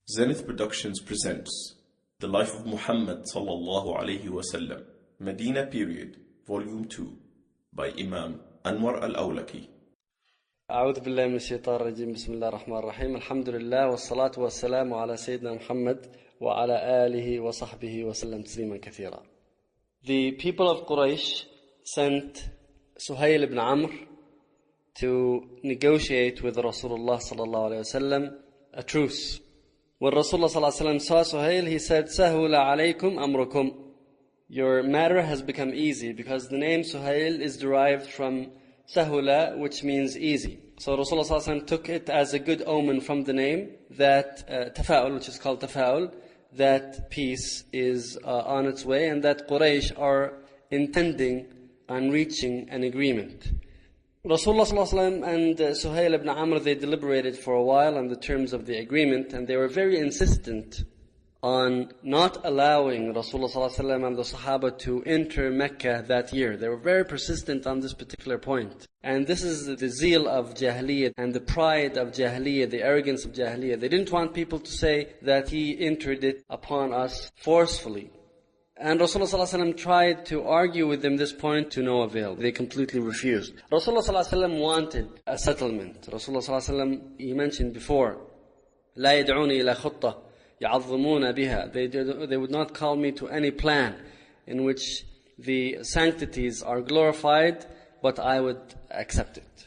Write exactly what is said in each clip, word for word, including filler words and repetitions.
Zenith Productions presents The Life of Muhammad sallallahu alayhi wasallam, Medina Period, Volume two, by Imam Anwar al-Awlaki. أعوذ بالله من الشيطان الرجيم. بسم الله الرحمن الرحيم. الحمد لله والصلاة والسلام على سيدنا محمد وعلى آله وصحبه وسلم تسليما كثيرا. The people of Quraysh sent Suhail ibn Amr to negotiate with Rasulullah sallallahu alayhi wasallam a truce. When Rasulullah sallallahu alayhi wasallam saw Suhail, he said, "Sahula alaykum amrukum." Your matter has become easy, because the name Suhail is derived from Sahula, which means easy. So Rasulullah sallallahu alayhi wasallam took it as a good omen from the name that uh, tafa'ul, which is called tafa'ul, that peace is uh, on its way, and that Quraysh are intending on reaching an agreement. Rasulullah sallallahu alaihi wasallam and uh, Suhail ibn Amr, they deliberated for a while on the terms of the agreement, and they were very insistent on not allowing Rasulullah sallallahu alaihi wasallam and the Sahaba to enter Mecca that year. They were very persistent on this particular point. And this is the zeal of Jahiliyyah and the pride of Jahiliyyah, the arrogance of Jahiliyyah. They didn't want people to say that he entered it upon us forcefully. And Rasulullah sallallahu alaihi wasallam tried to argue with them this point to no avail. They completely refused. Rasulullah sallallahu alaihi wasallam wanted a settlement. Rasulullah sallallahu alaihi wasallam, he mentioned before, لا يدعوني إلى خطة يعظمون بها. They they would not call me to any plan in which the sanctities are glorified, but I would accept it.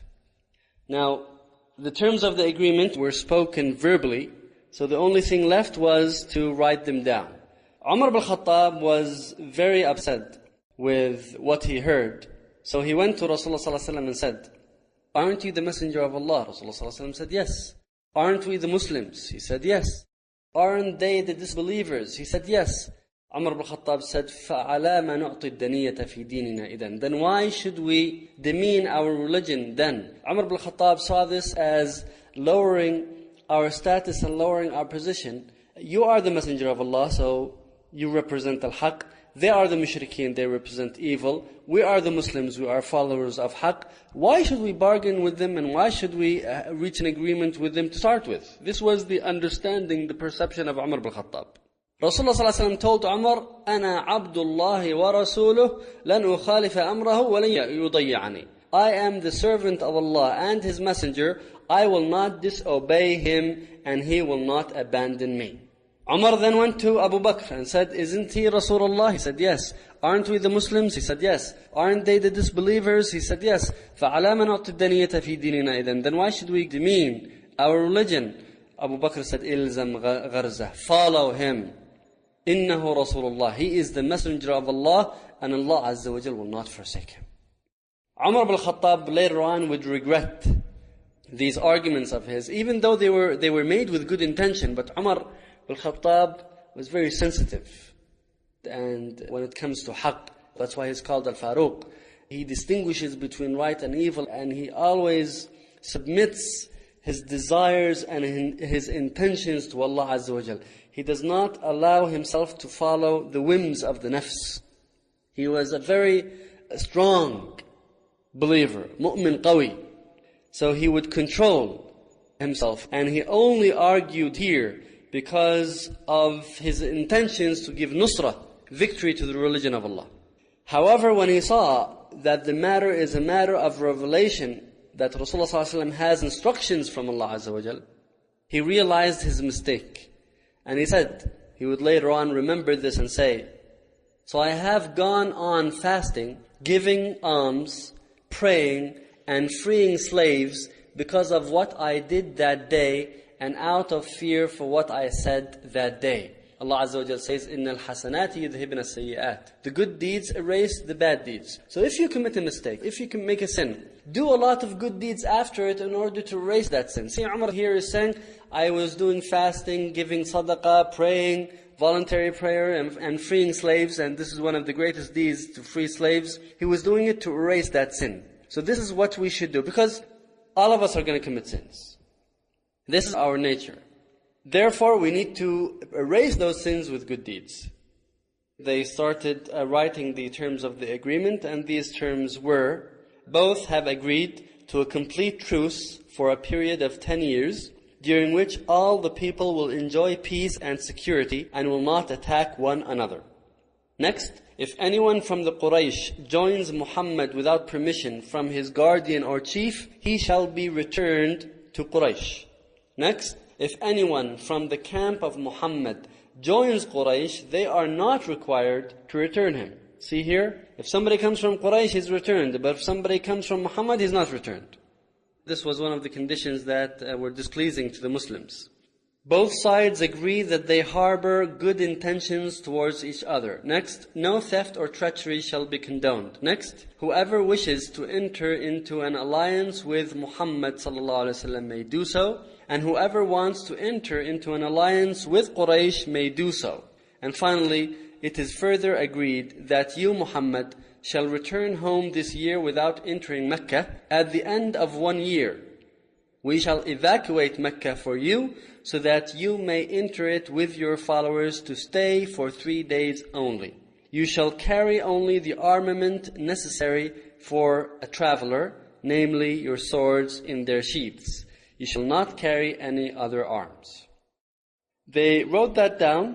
Now, the terms of the agreement were spoken verbally, so the only thing left was to write them down. Umar ibn Khattab was very upset with what he heard. So he went to Rasulullah sallallahu alaihi wasallam and said, "Aren't you the messenger of Allah?" Rasulullah sallallahu alaihi wasallam said, "Yes." "Aren't we the Muslims?" He said, "Yes." "Aren't they the disbelievers?" He said, "Yes." Umar ibn Khattab said, فَعَلَى مَا نُعْطِ الدَّنِيَّةَ فِي دِينِنَا إِذَن. Then why should we demean our religion then? Umar ibn Khattab saw this as lowering our status and lowering our position. You are the messenger of Allah, so you represent al-haq. They are the mushrikeen, they represent evil. We are the Muslims, we are followers of haq. Why should we bargain with them, and why should we uh, reach an agreement with them to start with? This was the understanding, the perception of Umar ibn Khattab. Rasulullah sallallahu alaihi wasallam told Umar, "Ana Abdullah wa Rasuluh, lan ukhalifa amrahu wa lan yudayyani." I am the servant of Allah and His messenger. I will not disobey Him, and He will not abandon me. Umar then went to Abu Bakr and said, "Isn't he Rasulullah?" He said, "Yes." "Aren't we the Muslims?" He said, "Yes." "Aren't they the disbelievers?" He said, "Yes." فَعَلَى مَا نُعْطِ الدَّنِيَّةَ فِي دِينِنَا إِذَن. Then why should we demean our religion? Abu Bakr said, "Ilzam gharzah." Follow him. إِنَّهُ Rasulullah. He is the messenger of Allah, and Allah Azza wa Jal will not forsake him. Umar ibn Khattab later on would regret these arguments of his, even though they were, they were made with good intention. But Umar Al-Khattab was very sensitive, and when it comes to haqq, that's why he's called Al-Faruq. He distinguishes between right and evil, and he always submits his desires and his intentions to Allah Azza wa Jal. He does not allow himself to follow the whims of the nafs. He was a very strong believer, mu'min qawi. So he would control himself, and he only argued here because of his intentions to give nusrah, victory to the religion of Allah. However, when he saw that the matter is a matter of revelation, that Rasulullah sallallahu alaihi wasallam has instructions from Allah Azza wa Jal, he realized his mistake. And he said, he would later on remember this and say, "So I have gone on fasting, giving alms, praying, and freeing slaves because of what I did that day, and out of fear for what I said that day." Allah Azza wa Jalla says, إِنَّ الْحَسَنَاتِ يُذْهِبْنَ السَّيِّئَاتِ. The good deeds erase the bad deeds. So if you commit a mistake, if you can make a sin, do a lot of good deeds after it in order to erase that sin. See, Umar here is saying, I was doing fasting, giving sadaqah, praying, voluntary prayer, and, and freeing slaves, and this is one of the greatest deeds, to free slaves. He was doing it to erase that sin. So this is what we should do, because all of us are going to commit sins. This is our nature. Therefore, we need to erase those sins with good deeds. They started uh, writing the terms of the agreement, and these terms were, both have agreed to a complete truce for a period of ten years, during which all the people will enjoy peace and security and will not attack one another. Next, if anyone from the Quraysh joins Muhammad without permission from his guardian or chief, he shall be returned to Quraysh. Next, if anyone from the camp of Muhammad joins Quraysh, they are not required to return him. See here, if somebody comes from Quraysh, he's returned. But if somebody comes from Muhammad, he's not returned. This was one of the conditions that uh, were displeasing to the Muslims. Both sides agree that they harbor good intentions towards each other. Next, no theft or treachery shall be condoned. Next, whoever wishes to enter into an alliance with Muhammad sallallahu alaihi wasallam may do so, and whoever wants to enter into an alliance with Quraysh may do so. And finally, it is further agreed that you, Muhammad, shall return home this year without entering Mecca at the end of one year. We shall evacuate Mecca for you so that you may enter it with your followers to stay for three days only. You shall carry only the armament necessary for a traveler, namely your swords in their sheaths. You shall not carry any other arms. They wrote that down,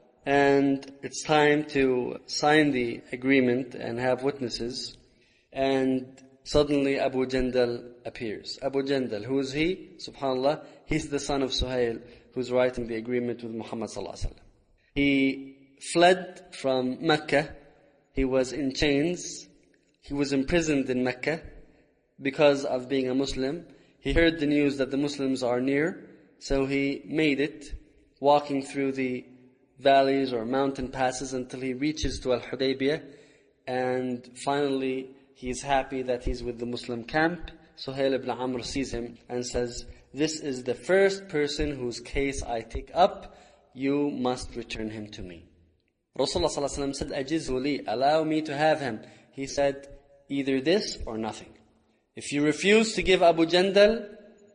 and it's time to sign the agreement and have witnesses. And suddenly Abu Jandal appears. Abu Jandal, who is he? Subhanallah, he's the son of Suhail, who's writing the agreement with Muhammad sallallahu alaihi wasallam. He fled from Mecca. He was in chains. He was imprisoned in Mecca because of being a Muslim. He heard the news that the Muslims are near, so he made it, walking through the valleys or mountain passes until he reaches to Al-Hudaybiyah, and finally he is happy that he's with the Muslim camp. Suhail ibn Amr sees him and says, "This is the first person whose case I take up. You must return him to me." Rasulullah sallallahu alaihi wasallam said, "Ajizhu li, allow me to have him." He said, "Either this or nothing. If you refuse to give Abu Jandal,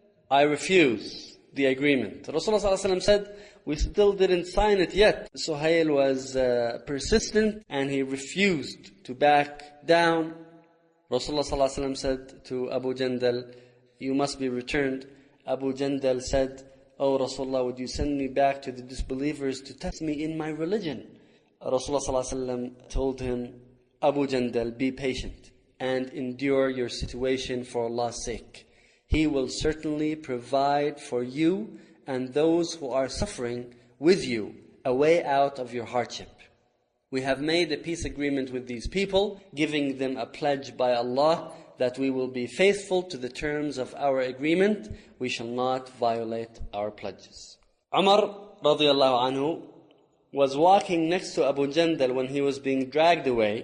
I refuse the agreement." Rasulullah sallallahu alaihi wasallam said, "We still didn't sign it yet." Suhail was uh, persistent and he refused to back down. Rasulullah sallallahu alaihi wasallam said to Abu Jandal, "You must be returned." Abu Jandal said, "Oh Rasulullah, would you send me back to the disbelievers to test me in my religion?" Rasulullah sallallahu alaihi wasallam told him, "Abu Jandal, be patient and endure your situation for Allah's sake. He will certainly provide for you and those who are suffering with you a way out of your hardship. We have made a peace agreement with these people, giving them a pledge by Allah that we will be faithful to the terms of our agreement. We shall not violate our pledges." Umar radiallahu anhu was walking next to Abu Jandal when he was being dragged away,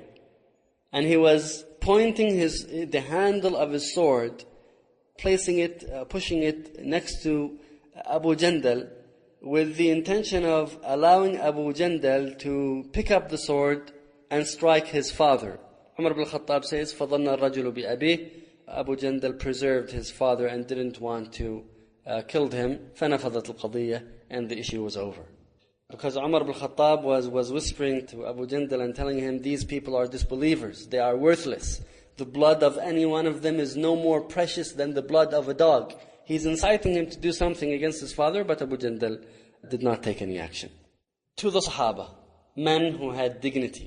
and he was pointing his the handle of his sword, placing it, uh, pushing it next to Abu Jandal, with the intention of allowing Abu Jandal to pick up the sword and strike his father. Umar ibn al-Khattab says, فَظَنَّ الرَّجُلُ بِأَبِيهِ. Abu Jandal preserved his father and didn't want to uh, kill him. فَنَفَذَتْ الْقَضِيَّةِ. And the issue was over. Because Umar ibn al-Khattab was, was whispering to Abu Jandal and telling him, these people are disbelievers. They are worthless. The blood of any one of them is no more precious than the blood of a dog. He's inciting him to do something against his father, but Abu Jandal did not take any action. To the Sahaba, men who had dignity,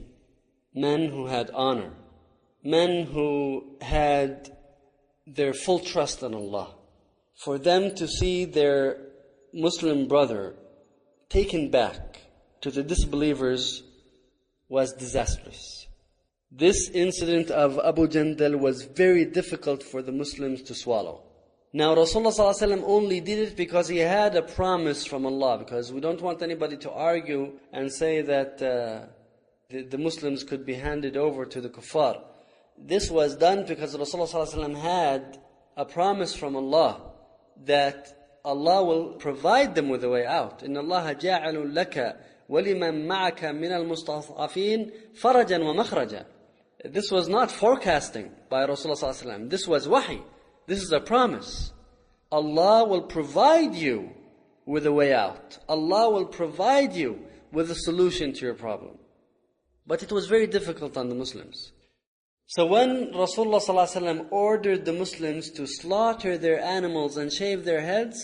men who had honor, men who had their full trust in Allah, for them to see their Muslim brother taken back to the disbelievers was disastrous. This incident of Abu Jandal was very difficult for the Muslims to swallow. Now Rasulullah sallallahu alaihi wasallam only did it because he had a promise from Allah, because we don't want anybody to argue and say that uh, the, the Muslims could be handed over to the kuffar. This was done because Rasulullah sallallahu alaihi wasallam had a promise from Allah that Allah will provide them with a way out. إِنَّ اللَّهَ جَاعَلٌ لَكَ وَلِمَنْ مَعَكَ مِنَ الْمُسْتَضْعَفِينَ فَرَجًا وَمَخْرَجًا. This was not forecasting by Rasulullah sallallahu alaihi wasallam. This was wahi. This is a promise. Allah will provide you with a way out. Allah will provide you with a solution to your problem. But it was very difficult on the Muslims. So when Rasulullah ﷺ ordered the Muslims to slaughter their animals and shave their heads,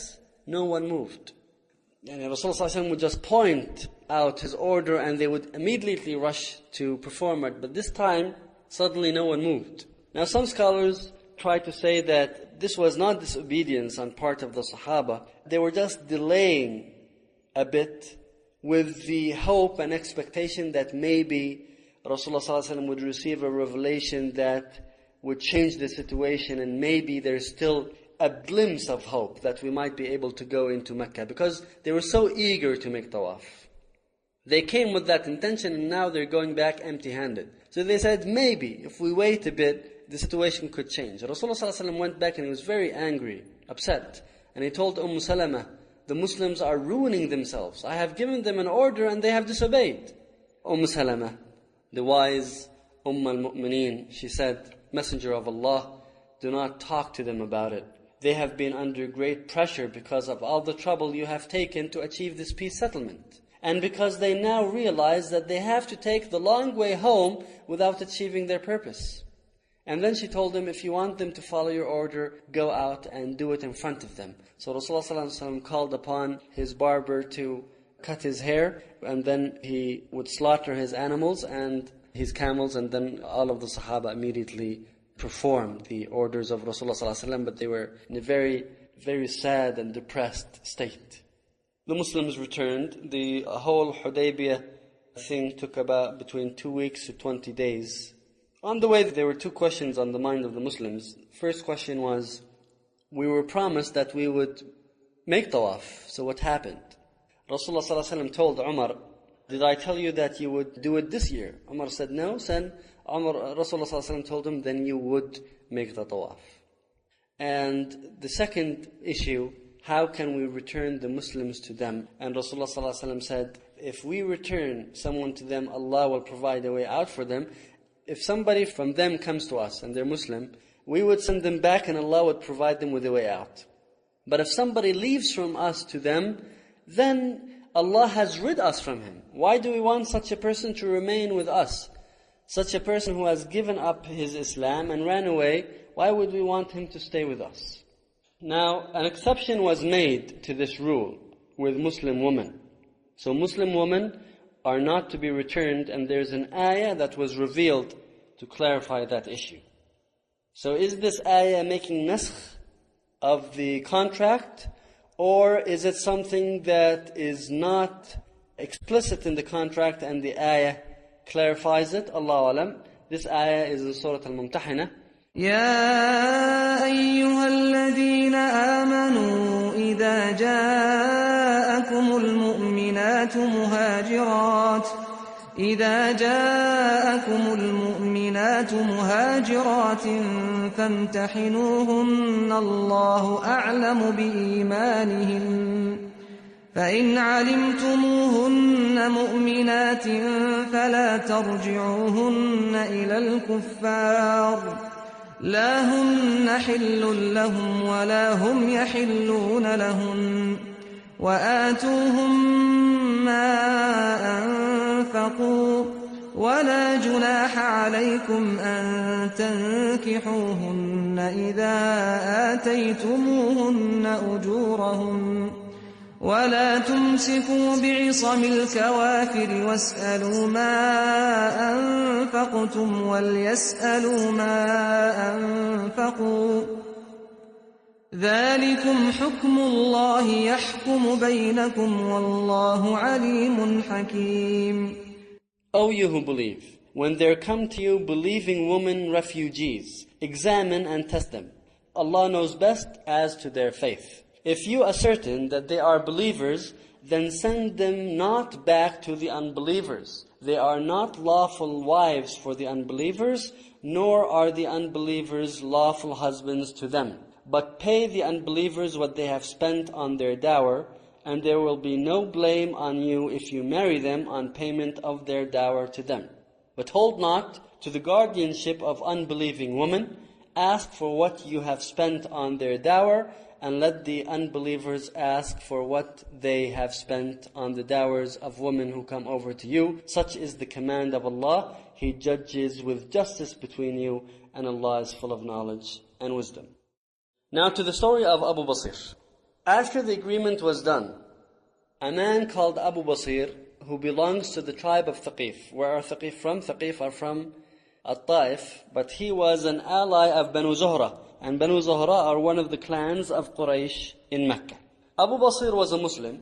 no one moved. And Rasulullah would just point out his order and they would immediately rush to perform it. But this time, suddenly no one moved. Now some scholars try to say that this was not disobedience on part of the Sahaba. They were just delaying a bit with the hope and expectation that maybe Rasulullah would receive a revelation that would change the situation, and maybe there's still a glimpse of hope that we might be able to go into Mecca, because they were so eager to make tawaf. They came with that intention and now they're going back empty-handed. So they said, maybe if we wait a bit, the situation could change. Rasulullah went back and he was very angry, upset. And he told Umm Salama, the Muslims are ruining themselves. I have given them an order and they have disobeyed. Umm Salama, the wise Umm al-Mu'mineen, she said, Messenger of Allah, do not talk to them about it. They have been under great pressure because of all the trouble you have taken to achieve this peace settlement. And because they now realize that they have to take the long way home without achieving their purpose. And then she told him, if you want them to follow your order, go out and do it in front of them. So Rasulullah called upon his barber to cut his hair, and then he would slaughter his animals and his camels, and then all of the Sahaba immediately performed the orders of Rasulullah, but they were in a very, very sad and depressed state. The Muslims returned. The whole Hudaybiyah thing took about between two weeks to twenty days. On the way, there were two questions on the mind of the Muslims. First question was, we were promised that we would make tawaf, so what happened? Rasulullah told Umar, did I tell you that you would do it this year? Umar said no. Then Umar, Rasulullah told him, then you would make the tawaf. And the second issue, how can we return the Muslims to them? And Rasulullah said, if we return someone to them, Allah will provide a way out for them. If somebody from them comes to us and they're Muslim, we would send them back and Allah would provide them with a way out. But if somebody leaves from us to them, then Allah has rid us from him. Why do we want such a person to remain with us? Such a person who has given up his Islam and ran away, why would we want him to stay with us? Now, an exception was made to this rule with Muslim women. So Muslim women are not to be returned, and there's an ayah that was revealed to clarify that issue. So is this ayah making naskh of the contract, or is it something that is not explicit in the contract and the ayah clarifies it? Allahu alam. This ayah is in Surah Al-Mumtahina. يا أيها الذين آمنوا إذا جاءكم المؤمنات مهاجرات إذا جاءكم المؤمنات مهاجرات فامتحنوهن الله أعلم بإيمانهن فإن علمتموهن مؤمنات فلا ترجعوهن إلى الكفار لا هن حل لهم ولا هم يحلون لهن وآتوهم ما أنفقوا ولا جناح عليكم أن تنكحوهن إذا آتيتموهن أجورهن ولا تمسكوا بعصم الكوافر واسألوا ما أنفقتم وليسألوا ما أنفقوا ذلكم حكم الله يحكم بينكم والله عليم حكيم. O you who believe, when there come to you believing women refugees, examine and test them. Allah knows best as to their faith. If you ascertain that they are believers, then send them not back to the unbelievers. They are not lawful wives for the unbelievers, nor are the unbelievers lawful husbands to them. But pay the unbelievers what they have spent on their dower, and there will be no blame on you if you marry them on payment of their dower to them. But hold not to the guardianship of unbelieving women. Ask for what you have spent on their dower, and let the unbelievers ask for what they have spent on the dowers of women who come over to you. Such is the command of Allah. He judges with justice between you, and Allah is full of knowledge and wisdom. Now to the story of Abu Basir. After the agreement was done, a man called Abu Basir, who belongs to the tribe of Thaqif. Where are Thaqif from? Thaqif are from At-Taif, but he was an ally of Banu Zuhra, and Banu Zuhra are one of the clans of Quraysh in Mecca. Abu Basir was a Muslim.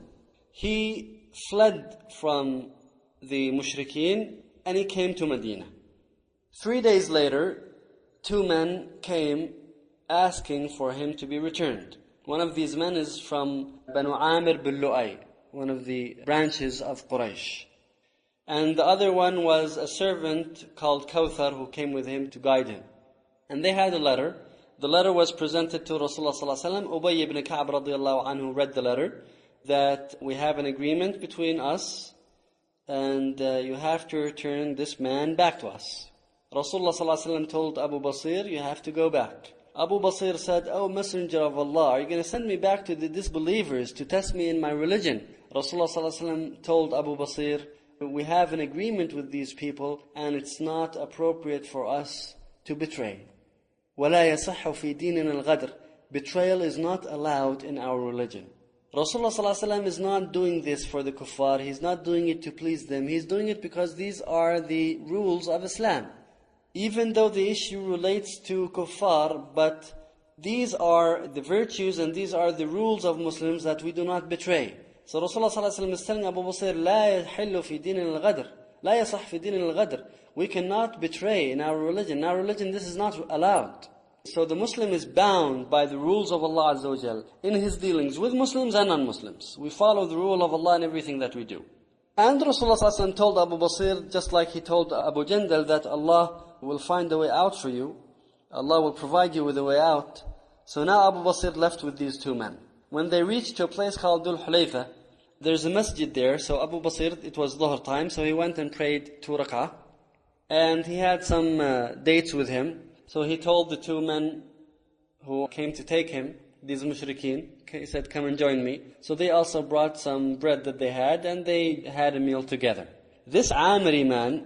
He fled from the Mushrikeen and he came to Medina. Three days later, two men came asking for him to be returned. One of these men is from Banu Amir bin Lu'ay, one of the branches of Quraysh. And the other one was a servant called Kawthar who came with him to guide him. And they had a letter. The letter was presented to Rasulullah sallallahu alaihi wasallam. Ubay ibn Ka'b radiallahu anhu read the letter that we have an agreement between us and uh, you have to return this man back to us. Rasulullah sallallahu alaihi wasallam told Abu Basir, you have to go back. Abu Basir said, oh Messenger of Allah, are you going to send me back to the disbelievers to test me in my religion? Rasulullah sallallahu alaihi wasallam told Abu Basir, we have an agreement with these people and it's not appropriate for us to betray. وَلَا يَصَحُّ فِي دِينِنَا الْغَدْرِ. Betrayal is not allowed in our religion. Rasulullah sallallahu alaihi wasallam is not doing this for the kuffar. He's not doing it to please them. He's doing it because these are the rules of Islam. Even though the issue relates to kuffar, but these are the virtues and these are the rules of Muslims that we do not betray. So Rasulullah sallallahu alaihi wasallam is telling Abu Basir, لا يحل في دين الغدر, لا يصح في دين الغدر. We cannot betray in our religion. In our religion, this is not allowed. So the Muslim is bound by the rules of Allah Azza wa Jal in his dealings with Muslims and non-Muslims. We follow the rule of Allah in everything that we do. And Rasulullah sallallahu alaihi wasallam told Abu Basir, just like he told Abu Jandal, that Allah will find a way out for you. Allah will provide you with a way out. So now Abu Basir left with these two men. When they reached to a place called Dhul Hulayfa, there's a masjid there. So Abu Basir, it was Dhuhr time, so he went and prayed two rak'ah. And he had some uh, dates with him. So he told the two men who came to take him, these mushrikeen, he said, come and join me. So they also brought some bread that they had, and they had a meal together. This Amiri man,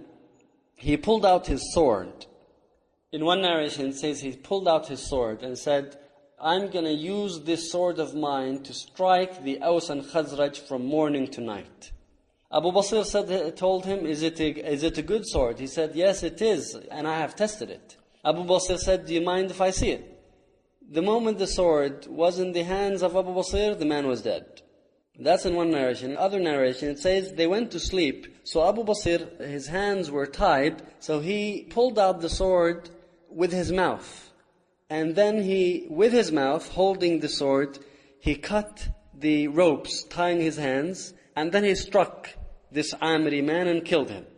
he pulled out his sword. In one narration it says he pulled out his sword and said, I'm going to use this sword of mine to strike the Aus and Khazraj from morning to night. Abu Basir said, told him, is it, a, is it a good sword? He said, yes it is, and I have tested it. Abu Basir said, do you mind if I see it? The moment the sword was in the hands of Abu Basir, the man was dead. That's in one narration. In other narration, it says they went to sleep. So Abu Basir, his hands were tied, so he pulled out the sword with his mouth. And then he, with his mouth, holding the sword, he cut the ropes tying his hands, and then he struck this Amiri man and killed him.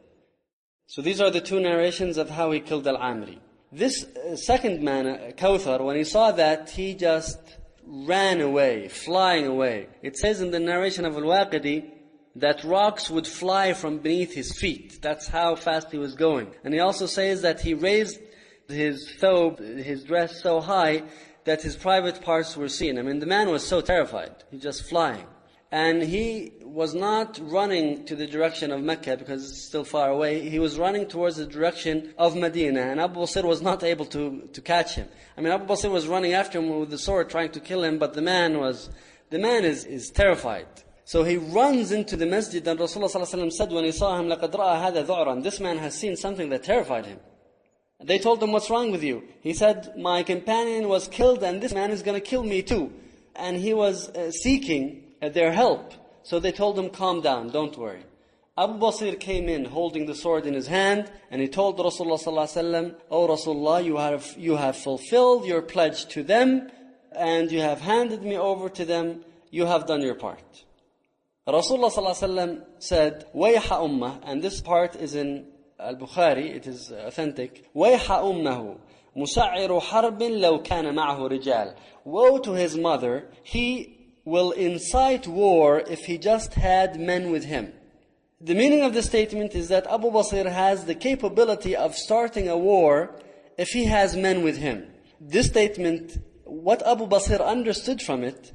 So these are the two narrations of how he killed Al-Amiri. This uh, second man, uh, Kawthar, when he saw that, he just ran away, flying away. It says in the narration of Al-Waqidi that rocks would fly from beneath his feet. That's how fast he was going. And he also says that he raised his thobe, his dress so high that his private parts were seen. I mean, the man was so terrified. He's just flying. And he was not running to the direction of Mecca because it's still far away. He was running towards the direction of Medina. And Abu Basir was not able to, to catch him. I mean, Abu Basir was running after him with the sword trying to kill him, but the man was, the man is, is terrified. So he runs into the masjid, and Rasulullah sallallahu alaihi wasallam said when he saw him, لَقَدْ رَأَى هَذَا ذُعْرًا. This man has seen something that terrified him. They told him, what's wrong with you? He said, my companion was killed and this man is going to kill me too. And he was uh, seeking their help. So they told him, calm down, don't worry. Abu Basir came in holding the sword in his hand, and he told Rasulullah sallallahu alaihi wasallam, O Rasulullah, you have, you have fulfilled your pledge to them, and you have handed me over to them, you have done your part. Rasulullah sallallahu alaihi wasallam said, وَيْحَ أُمَّهُ, and this part is in Al-Bukhari, it is authentic, وَيْحَ أُمَّهُ مُسَعِّرُ حَرْبٍ لَوْ كَانَ مَعَهُ رِجَالٍ. Woe to his mother, he will incite war if he just had men with him. The meaning of the statement is that Abu Basir has the capability of starting a war if he has men with him. This statement, what Abu Basir understood from it,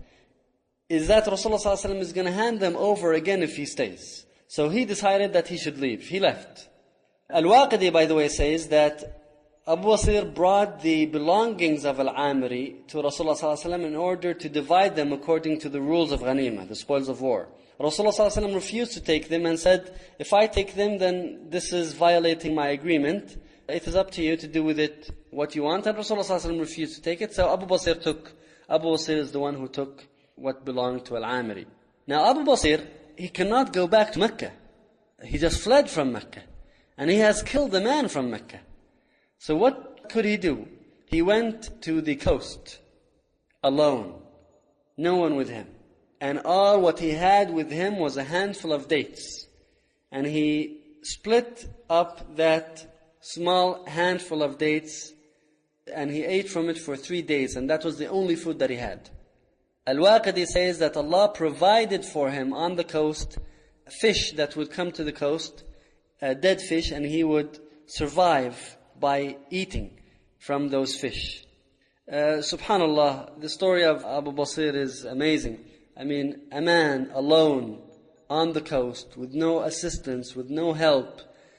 is that Rasulullah sallallahu alaihi wasallam is going to hand them over again if he stays. So he decided that he should leave. He left. Al-Waqidi, by the way, says that Abu Basir brought the belongings of Al-Amiri to Rasulullah sallallahu alaihi wasallam in order to divide them according to the rules of Ghanima, the spoils of war. Rasulullah sallallahu alaihi wasallam refused to take them and said, if I take them, then this is violating my agreement. It is up to you to do with it what you want. And Rasulullah sallallahu alaihi wasallam refused to take it. So Abu Basir took, Abu Basir is the one who took what belonged to Al-Amiri. Now Abu Basir, he cannot go back to Mecca. He just fled from Mecca. And he has killed a man from Mecca. So what could he do? He went to the coast, alone, no one with him. And all what he had with him was a handful of dates. And he split up that small handful of dates and he ate from it for three days. And that was the only food that he had. Al-Waqidi says that Allah provided for him on the coast fish that would come to the coast, a dead fish, and he would survive by eating from those fish. Uh, Subhanallah, the story of Abu Basir is amazing. I mean, a man alone on the coast with no assistance, with no help,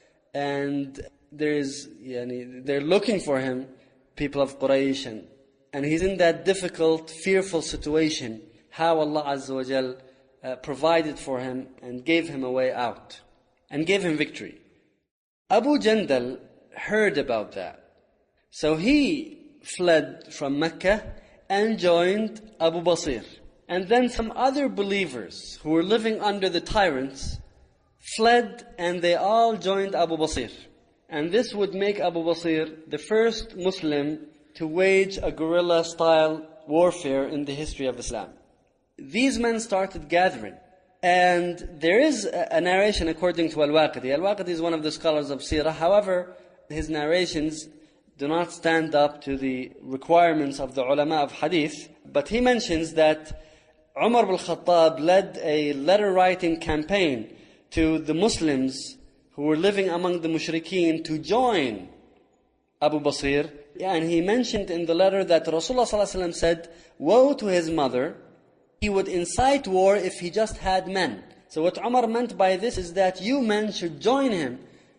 and there is, yani, they're looking for him, people of Quraysh, and, and he's in that difficult, fearful situation. How Allah Azza wa Jal uh, provided for him and gave him a way out and gave him victory. Abu Jandal heard about that. So he fled from Mecca and joined Abu Basir. And then some other believers who were living under the tyrants fled and they all joined Abu Basir. And this would make Abu Basir the first Muslim to wage a guerrilla-style warfare in the history of Islam. These men started gathering. And there is a narration according to Al-Waqidi. Al-Waqidi is one of the scholars of Sirah. However, his narrations do not stand up to the requirements of the ulama of hadith. But he mentions that Umar ibn Khattab led a letter-writing campaign to the Muslims who were living among the mushrikeen to join Abu Basir. And he mentioned in the letter that Rasulullah sallallahu alaihi wasallam said, woe to his mother, he would incite war if he just had men. So what Umar meant by this is that you men should join him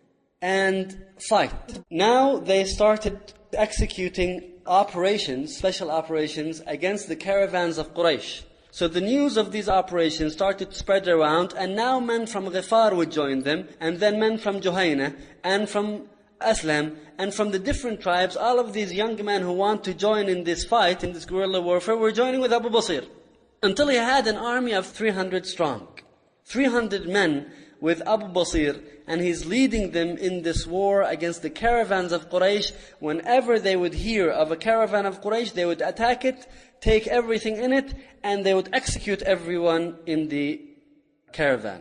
and fight. Now they started executing operations, special operations, against the caravans of Quraysh. So the news of these operations started to spread around, and now men from Ghifar would join them, and then men from Juhayna, and from Aslam, and from the different tribes. All of these young men who want to join in this fight, in this guerrilla warfare, were joining with Abu Basir. Until he had an army of three hundred strong. three hundred men with Abu Basir, and he's leading them in this war against the caravans of Quraysh. Whenever they would hear of a caravan of Quraysh, they would attack it, take everything in it, and they would execute everyone in the caravan.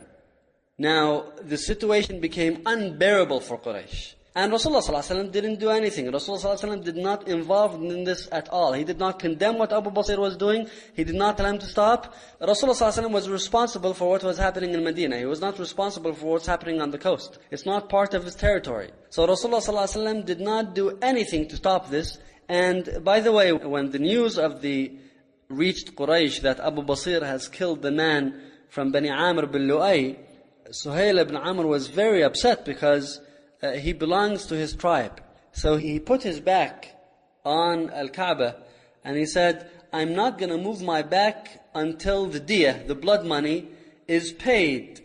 Now, the situation became unbearable for Quraysh. And Rasulullah sallallahu alaihi wasallam didn't do anything. Rasulullah sallallahu alaihi wasallam did not involve in this at all. He did not condemn what Abu Basir was doing. He did not tell him to stop. Rasulullah sallallahu alaihi wasallam was responsible for what was happening in Medina. He was not responsible for what's happening on the coast. It's not part of his territory. So Rasulullah sallallahu alaihi wasallam did not do anything to stop this. And by the way, when the news of the reached Quraysh that Abu Basir has killed the man from Bani Amr bin Lu'ay, Suhail ibn Amr was very upset because Uh, he belongs to his tribe. So he put his back on Al-Kaaba and he said, I'm not going to move my back until the diyah, the blood money, is paid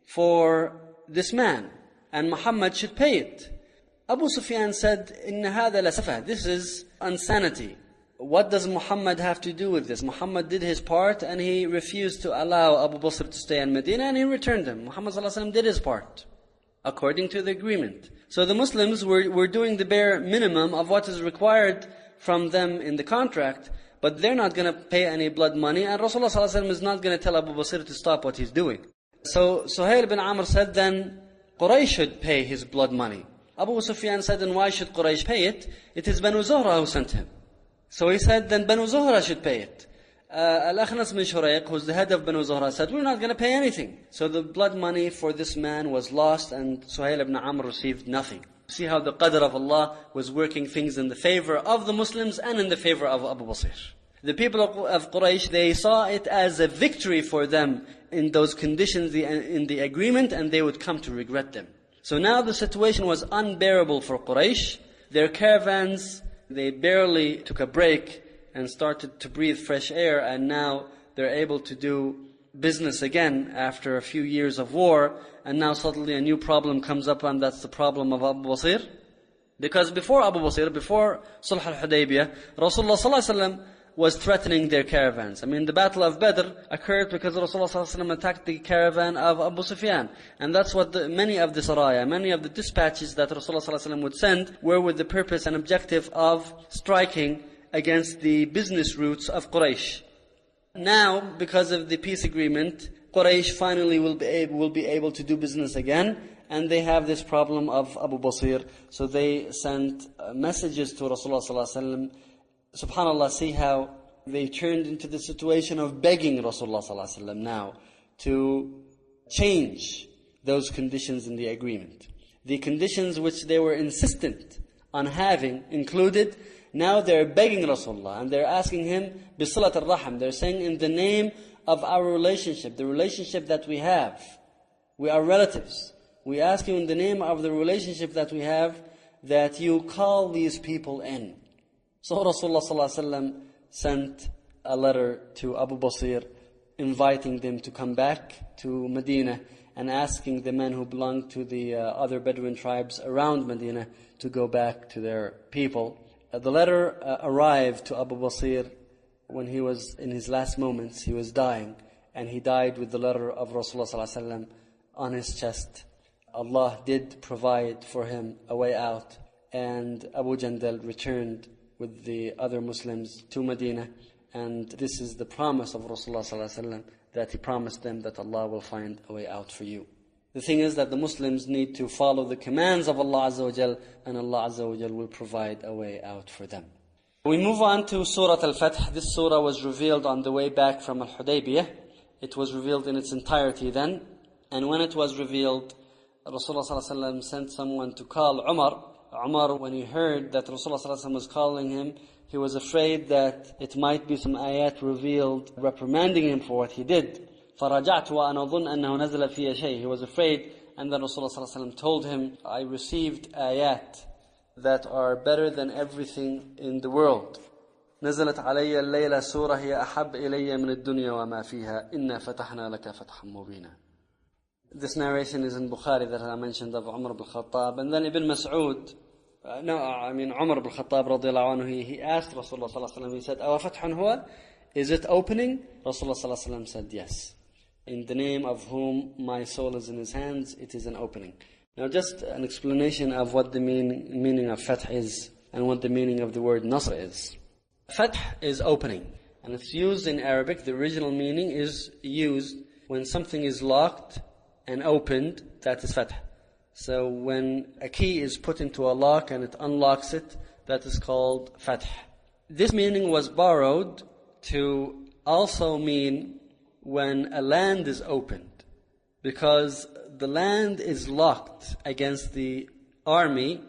for this man. And Muhammad should pay it. Abu Sufyan said, Inna hadha la safa. This is insanity. What does Muhammad have to do with this? Muhammad did his part and he refused to allow Abu Basir to stay in Medina and he returned him. Muhammad sallallahu alaihi wasallam did his part according to the agreement. So the Muslims were, were doing the bare minimum of what is required from them in the contract, but they're not going to pay any blood money, and Rasulullah sallallahu alaihi wasallam is not going to tell Abu Basir to stop what he's doing. So Suhail bin Amr said, then Quraysh should pay his blood money. Abu Sufyan said, then why should Quraysh pay it? It is Banu Zuhra who sent him. So he said, then Banu Zuhra should pay it. Uh, Al-Akhnas bin Shurayq, who's the head of Banu Zuhra, said, we're not going to pay anything. So the blood money for this man was lost and Suhail ibn Amr received nothing. See how the qadr of Allah was working things in the favor of the Muslims and in the favor of Abu Basir. The people of Quraysh, they saw it as a victory for them in those conditions, in the agreement, and they would come to regret them. So now the situation was unbearable for Quraysh. Their caravans, they barely took a break and started to breathe fresh air, and now they're able to do business again after a few years of war, and now suddenly a new problem comes up, and that's the problem of Abu Basir. Because before Abu Basir, before Sulh al-Hudaybiyah, Rasulullah sallallahu alaihi wasallam was threatening their caravans. I mean, the Battle of Badr occurred because Rasulullah sallallahu alaihi wasallam attacked the caravan of Abu Sufyan. And that's what the, many of the saraya, many of the dispatches that Rasulullah sallallahu alaihi wasallam would send were with the purpose and objective of striking against the business routes of Quraysh. Now, because of the peace agreement, Quraysh finally will be able, will be able to do business again, and they have this problem of Abu Basir. So they sent uh, messages to Rasulullah sallallahu alaihi wasallam. SubhanAllah, see how they turned into the situation of begging Rasulullah sallallahu alaihi wasallam now to change those conditions in the agreement. The conditions which they were insistent on having included, now they're begging Rasulullah and they're asking him bisilat al-raham. They're saying, in the name of our relationship, the relationship that we have, we are relatives. We ask you in the name of the relationship that we have that you call these people in. So Rasulullah sallallahu alaihi wasallam sent a letter to Abu Basir inviting them to come back to Medina and asking the men who belonged to the uh, other Bedouin tribes around Medina to go back to their people. Uh, the letter uh, arrived to Abu Basir when he was in his last moments. He was dying, and he died with the letter of Rasulullah sallallahu alaihi wasallam on his chest. Allah did provide for him a way out, and Abu Jandal returned with the other Muslims to Medina, and this is the promise of Rasulullah sallallahu alaihi wasallam, that he promised them that Allah will find a way out for you. The thing is that the Muslims need to follow the commands of Allah Azza wa Jal, and Allah Azza wa Jal will provide a way out for them. We move on to Surah Al-Fath. This surah was revealed on the way back from Al-Hudaybiyah. It was revealed in its entirety then, and when it was revealed, Rasulullah sallallahu alaihi wasallam sent someone to call Umar. Umar, when he heard that Rasulullah sallallahu alaihi wasallam was calling him, he was afraid that it might be some ayat revealed reprimanding him for what he did. فَرَجَعْتُ وَأَنَا ظُنْ أَنَّهُ نَزَلَ فِيهَ شَيْءٍ. He was afraid, and then Rasulullah sallallahu alaihi wasallam told him, I received ayat that are better than everything in the world. نزلت علي الليلة سورة هي أحب إلي من الدنيا وما فيها إنا فتحنا لك فتحا مبينا. This narration is in Bukhari that I mentioned of Umar ibn Khattab. And then Ibn Mas'ud, uh, no, I mean Umar ibn Khattab radiallahu anhu, he, he asked Rasulullah sallallahu alaihi wasallam, he said, Awa fathun huwa? Is it opening? Rasulullah sallallahu alaihi wasallam said, yes. In the name of whom my soul is in his hands, it is an opening. Now just an explanation of what the mean, meaning of fath is and what the meaning of the word nasr is. Fath is opening, and it's used in Arabic. The original meaning is used when something is locked and opened, that is fath. So when a key is put into a lock and it unlocks it, that is called fath. This meaning was borrowed to also mean when a land is opened, because the land is locked against the army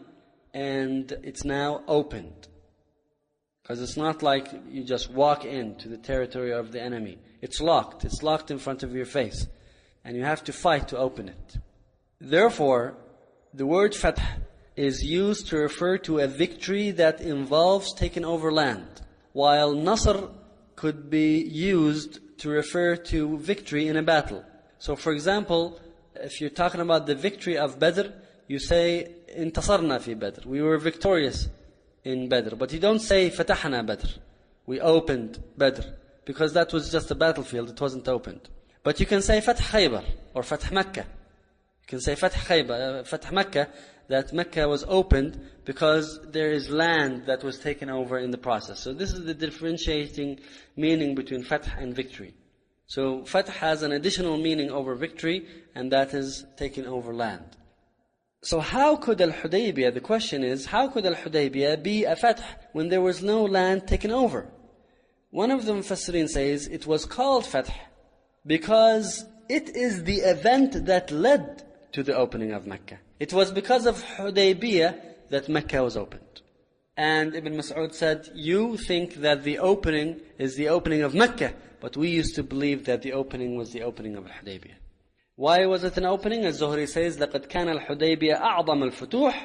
and it's now opened. Because it's not like you just walk into the territory of the enemy. It's locked. It's locked in front of your face. And you have to fight to open it. Therefore, the word fath is used to refer to a victory that involves taking over land, while nasr could be used to refer to victory in a battle. So for example, if you're talking about the victory of Badr, you say, intasarna fi Badr. We were victorious in Badr. But you don't say, fatahna Badr. We opened Badr. Because that was just a battlefield, it wasn't opened. But you can say Fath Khaybar or Fath Makkah. You can say Fath Khaybar, uh, Fath Makkah, that Mecca was opened because there is land that was taken over in the process. So this is the differentiating meaning between Fath and victory. So Fath has an additional meaning over victory, and that is taking over land. So how could Al-Hudaybiyah, the question is, how could Al-Hudaybiyah be a Fath when there was no land taken over? One of the Mufassirin says it was called Fath because it is the event that led to the opening of Mecca. It was because of Hudaybiyah that Mecca was opened. And Ibn Mas'ud said, you think that the opening is the opening of Mecca, but we used to believe that the opening was the opening of Hudaybiyah. Why was it an opening? As Zuhri says, لَقَدْ كَانَ الْحُدَيْبِيَةُ أَعْظَمَ الْفُتُوحِ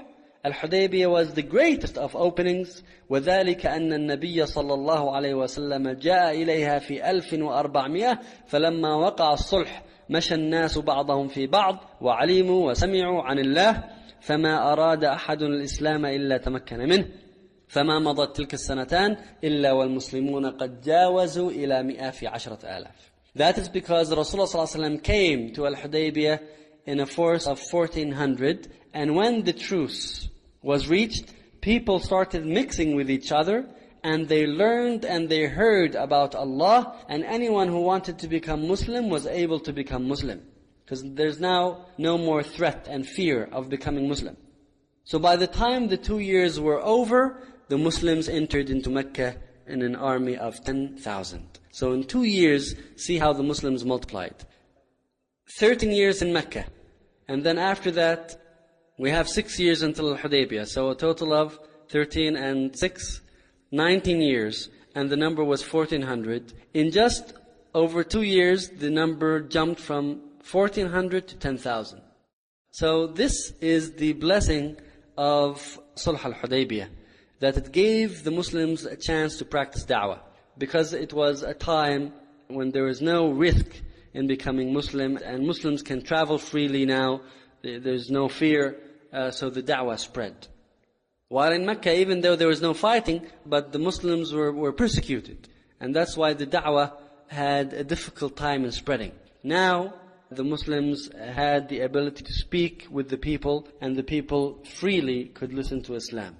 Al-Hudaybiyah was the greatest of openings. وَذَلِكَ أَنَّ النَّبِيَّ صلى الله عليه وسلم جاء إليها في ألف وأربعمائة فلما وقع الصلح مشى الناس بعضهم في بعض وعلموا وسمعوا عن الله فما أراد أحد الإسلام إلا تمكن منه فما مضت تلك السنتان إلا والمسلمون قد جاوزوا إلى مئة في عشرة آلاف. That is because Rasulullah صلى الله عليه وسلم came to Al-Hudaybiyah in a force of fourteen hundred, and when the truce was reached, people started mixing with each other, and they learned and they heard about Allah, and anyone who wanted to become Muslim was able to become Muslim. Because there's now no more threat and fear of becoming Muslim. So by the time the two years were over, the Muslims entered into Mecca in an army of ten thousand. So in two years, see how the Muslims multiplied. thirteen years in Mecca. And then after that, we have six years until Al-Hudaybiyah. So a total of thirteen and six, nineteen years. And the number was fourteen hundred. In just over two years, the number jumped from fourteen hundred to ten thousand. So this is the blessing of Sulh al-Hudaybiyah, that it gave the Muslims a chance to practice da'wah. Because it was a time when there was no risk in becoming Muslim, and Muslims can travel freely now. There's no fear, uh, so the da'wah spread. While in Mecca, even though there was no fighting, but the Muslims were, were persecuted. And that's why the da'wah had a difficult time in spreading. Now, the Muslims had the ability to speak with the people, and the people freely could listen to Islam.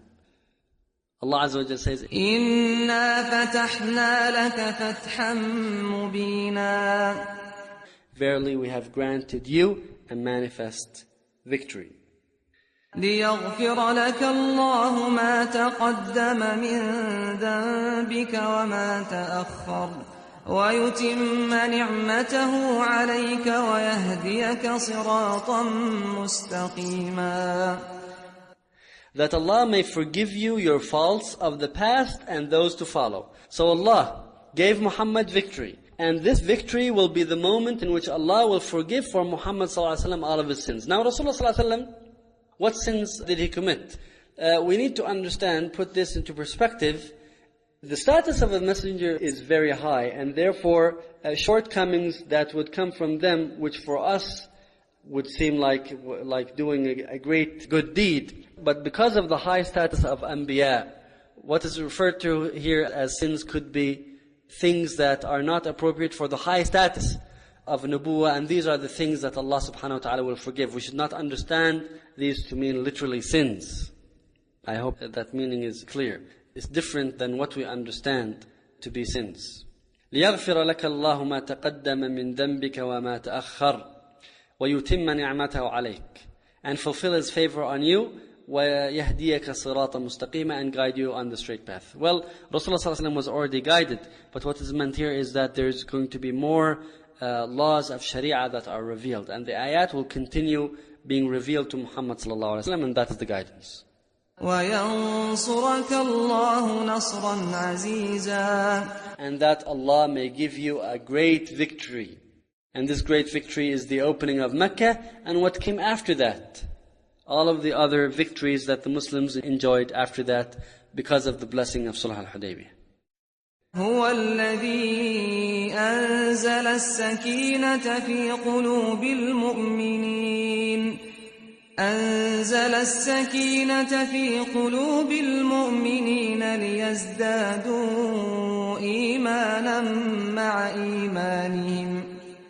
Allah Azza wa Jalla says, إِنَّا فَتَحْنَا لَكَ فَتْحًا مُبِينًا. Verily we have granted you a manifest victory. لِيَغْفِرَ لَكَ اللَّهُ مَا تَقَدَّمَ مِن ذَنبِكَ وَمَا تَأَخَّرَ وَيُتِمَّ نِعْمَتَهُ عَلَيْكَ وَيَهْدِيَكَ صِرَاطًا مُسْتَقِيمًا. That Allah may forgive you your faults of the past and those to follow. So Allah gave Muhammad victory. And this victory will be the moment in which Allah will forgive for Muhammad sallallahu alaihi wasallam all of his sins. Now Rasulullah sallallahu alaihi wasallam, what sins did he commit? Uh, we need to understand, put this into perspective. The status of a messenger is very high, and therefore uh, shortcomings that would come from them, which for us would seem like like doing a, a great good deed. But because of the high status of Anbiya, what is referred to here as sins could be things that are not appropriate for the high status of Nubuwah, and these are the things that Allah subhanahu wa ta'ala will forgive. We should not understand these to mean literally sins. I hope that that meaning is clear. It's different than what we understand to be sins. لِيَغْفِرَ لَكَ اللَّهُ مَا تَقَدَّمَ مِن ذَنْبِكَ وَمَا تَأَخَّرَ وَيُتِمَّ نِعْمَتَهُ عَلَيْكَ, and fulfill His favor on you, وَيَهْدِيَكَ صِرَاطًا مُسْتَقِيمًا, and guide you on the straight path. Well, Rasulullah sallallahu alaihi wasallam was already guided, but what is meant here is that there's going to be more uh, laws of Sharia that are revealed, and the ayat will continue being revealed to Muhammad sallallahu alaihi wasallam, and that is the guidance. وَيَنصُرَكَ اللَّهُ نَصْرًا عَزِيزًا. And that Allah may give you a great victory. And this great victory is the opening of Mecca and what came after that. All of the other victories that the Muslims enjoyed after that because of the blessing of Sulh al-Hudaybiyah. هو الذي أنزل السكينة في قلوب المؤمنين أنزل السكينة في قلوب المؤمنين ليزدادوا إيمانا مع إيمانهم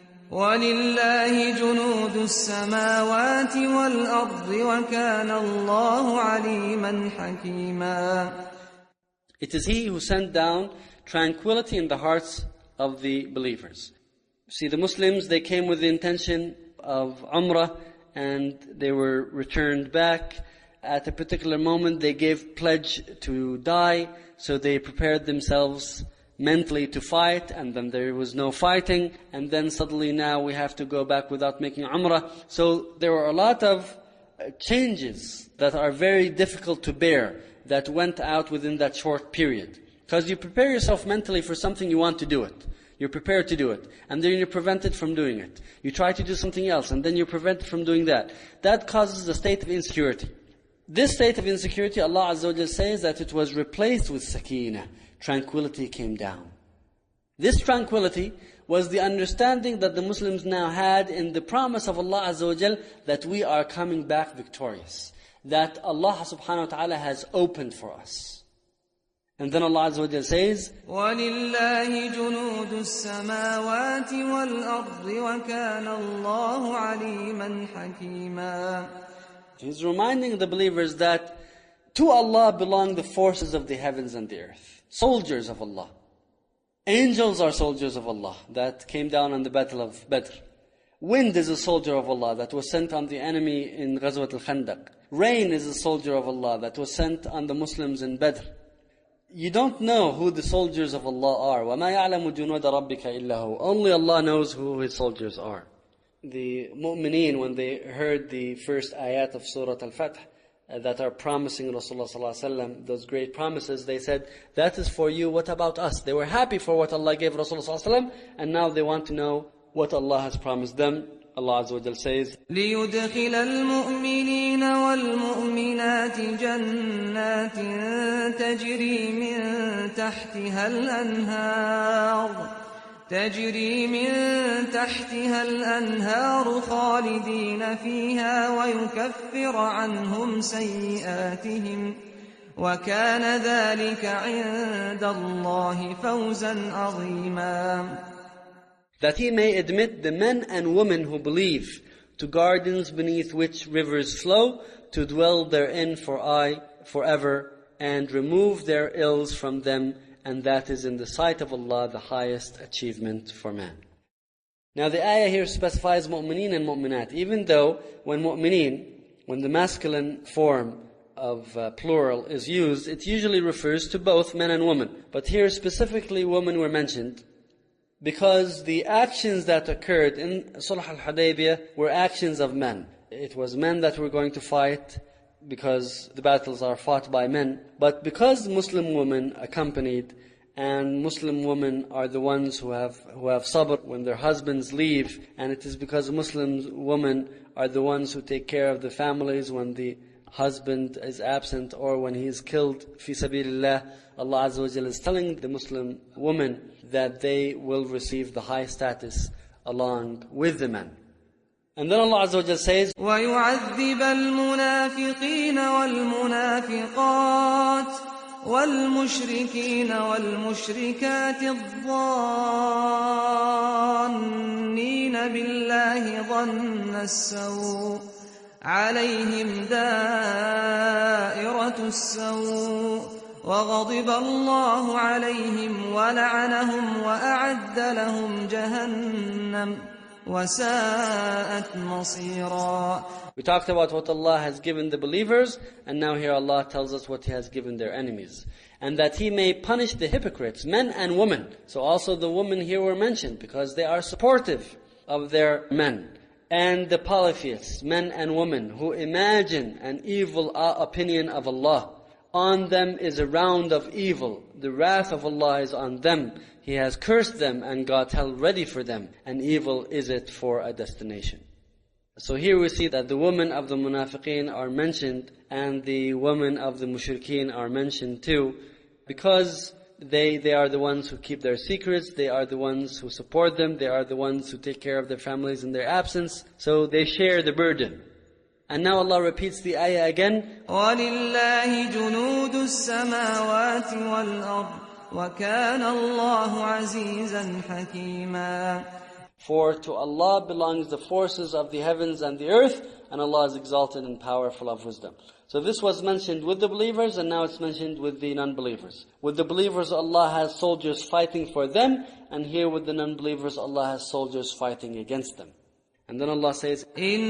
ولله جنود السماوات والأرض وكان الله عليما حكيما. It is He who sent down tranquility in the hearts of the believers. See, the Muslims, they came with the intention of Umrah, and they were returned back. At a particular moment, they gave pledge to die, so they prepared themselves mentally to fight, and then there was no fighting, and then suddenly now we have to go back without making Umrah. So there were a lot of changes that are very difficult to bear that went out within that short period. Because you prepare yourself mentally for something, you want to do it. You're prepared to do it. And then you're prevented from doing it. You try to do something else, and then you're prevented from doing that. That causes a state of insecurity. This state of insecurity, Allah Azza wa Jal says that it was replaced with sakeenah. Tranquility came down. This tranquility was the understanding that the Muslims now had in the promise of Allah Azza wa Jal that we are coming back victorious. That Allah subhanahu wa ta'ala has opened for us. And then Allah Azza wa Jal says, وَلِلَّهِ جُنُودُ السَّمَاوَاتِ وَالْأَرْضِ وَكَانَ اللَّهُ عَلِيمًا حَكِيمًا. He's reminding the believers that to Allah belong the forces of the heavens and the earth. Soldiers of Allah. Angels are soldiers of Allah that came down on the battle of Badr. Wind is a soldier of Allah that was sent on the enemy in Ghazwat al-Khandaq. Rain is a soldier of Allah that was sent on the Muslims in Badr. You don't know who the soldiers of Allah are. وَمَا يَعْلَمُ جُنُودَ رَبِّكَ إِلَّا هُ. Only Allah knows who His soldiers are. The mu'mineen, when they heard the first ayat of Surah Al-Fath uh, that are promising Rasulullah sallallahu alaihi wasallam those great promises, they said, that is for you, what about us? They were happy for what Allah gave Rasulullah sallallahu alaihi wasallam, and now they want to know what Allah has promised them. Allah Azza wa Jal says, لِيُدْخِلَ الْمُؤْمِنِينَ وَالْمُؤْمِنَاتِ جَنَّاتٍ تَجْرِي مِن تَحْتِهَا الْأَنْهَارُ تجري من تحتها الأنهار خالدين فيها ويكفر عنهم سيئاتهم وكان ذلك عند الله فوزا عظيما. That He may admit the men and women who believe to gardens beneath which rivers flow, to dwell therein for aye, forever, and remove their ills from them, and that is in the sight of Allah the highest achievement for man. Now the ayah here specifies mu'mineen and mu'minat, even though when mu'mineen, when the masculine form of uh, plural is used, it usually refers to both men and women. But here specifically women were mentioned, because the actions that occurred in Sulh al-Hudaybiyah were actions of men. It was men that were going to fight, because the battles are fought by men. But because Muslim women accompanied, and Muslim women are the ones who have who have sabr when their husbands leave, and it is because Muslim women are the ones who take care of the families when the husband is absent or when he is killed, fi sabilillah, Allah Azza wa Jalla is telling the Muslim women that they will receive the high status along with the men. And then Allah Azza wa Jalla says, وَيُعَذِّبَ الْمُنَافِقِينَ وَالْمُنَافِقَاتِ وَالْمُشْرِكِينَ وَالْمُشْرِكَاتِ الظَّانِّينَ بِاللَّهِ ظَنَّ السَّوْءِ عَلَيْهِمْ دَائِرَةُ السَّوْءِ وَغَضِبَ اللَّهُ عَلَيْهِمْ وَلَعَنَهُمْ وَأَعَدَّ لَهُمْ جَهَنَّمَ وَسَاءَتْ مَصِيرًا. We talked about what Allah has given the believers, and now here Allah tells us what He has given their enemies. And that He may punish the hypocrites, men and women. So also the women here were mentioned, because they are supportive of their men. And the polytheists, men and women, who imagine an evil opinion of Allah. On them is a round of evil. The wrath of Allah is on them. He has cursed them and got hell ready for them. And evil is it for a destination. So here we see that the women of the munafiqeen are mentioned, and the women of the mushrikeen are mentioned too, because they, they are the ones who keep their secrets, they are the ones who support them, they are the ones who take care of their families in their absence. So they share the burden. And now Allah repeats the ayah again. وَلِلَّهِ جُنُودُ السَّمَاوَاتِ وَالْأَرْضِ وَكَانَ اللَّهُ عَزِيزًا حَكِيمًا. For to Allah belongs the forces of the heavens and the earth, and Allah is exalted and powerful of wisdom. So this was mentioned with the believers, and now it's mentioned with the non-believers. With the believers, Allah has soldiers fighting for them, and here with the non-believers, Allah has soldiers fighting against them. And then Allah says,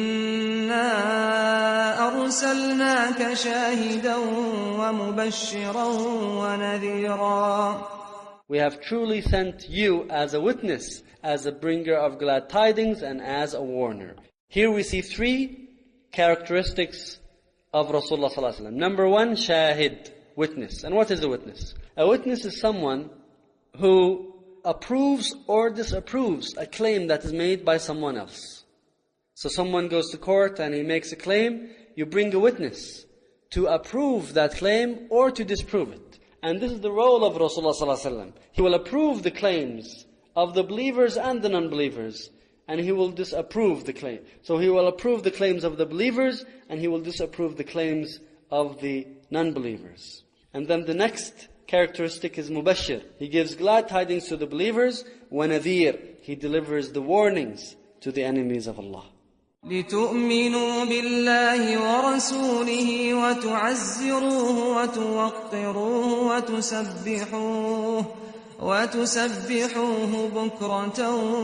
إِنَّا أَرْسَلْنَاكَ شَاهِدًا وَمُبَشِّرًا وَنَذِيرًا. We have truly sent you as a witness, as a bringer of glad tidings, and as a warner. Here we see three characteristics of Rasulullah sallallahu alaihi wasallam. Number one, shahid, witness. And what is a witness? A witness is someone who approves or disapproves a claim that is made by someone else. So someone goes to court and he makes a claim, you bring a witness to approve that claim or to disprove it. And this is the role of Rasulullah sallallahu alaihi wasallam. He will approve the claims of the believers and the non-believers, and He will disapprove the claim. So He will approve the claims of the believers, and He will disapprove the claims of the non-believers. And then the next characteristic is mubashir. He gives glad tidings to the believers. Wa nadhir. He delivers the warnings to the enemies of Allah. لِتُؤْمِنُوا بِاللَّهِ وَرَسُولِهِ وَتُعَزِّرُوهُ وَتُوَقِّرُوهُ وَتُسَبِّحُوهُ وَتُسَبِّحُوهُ بُكْرَةً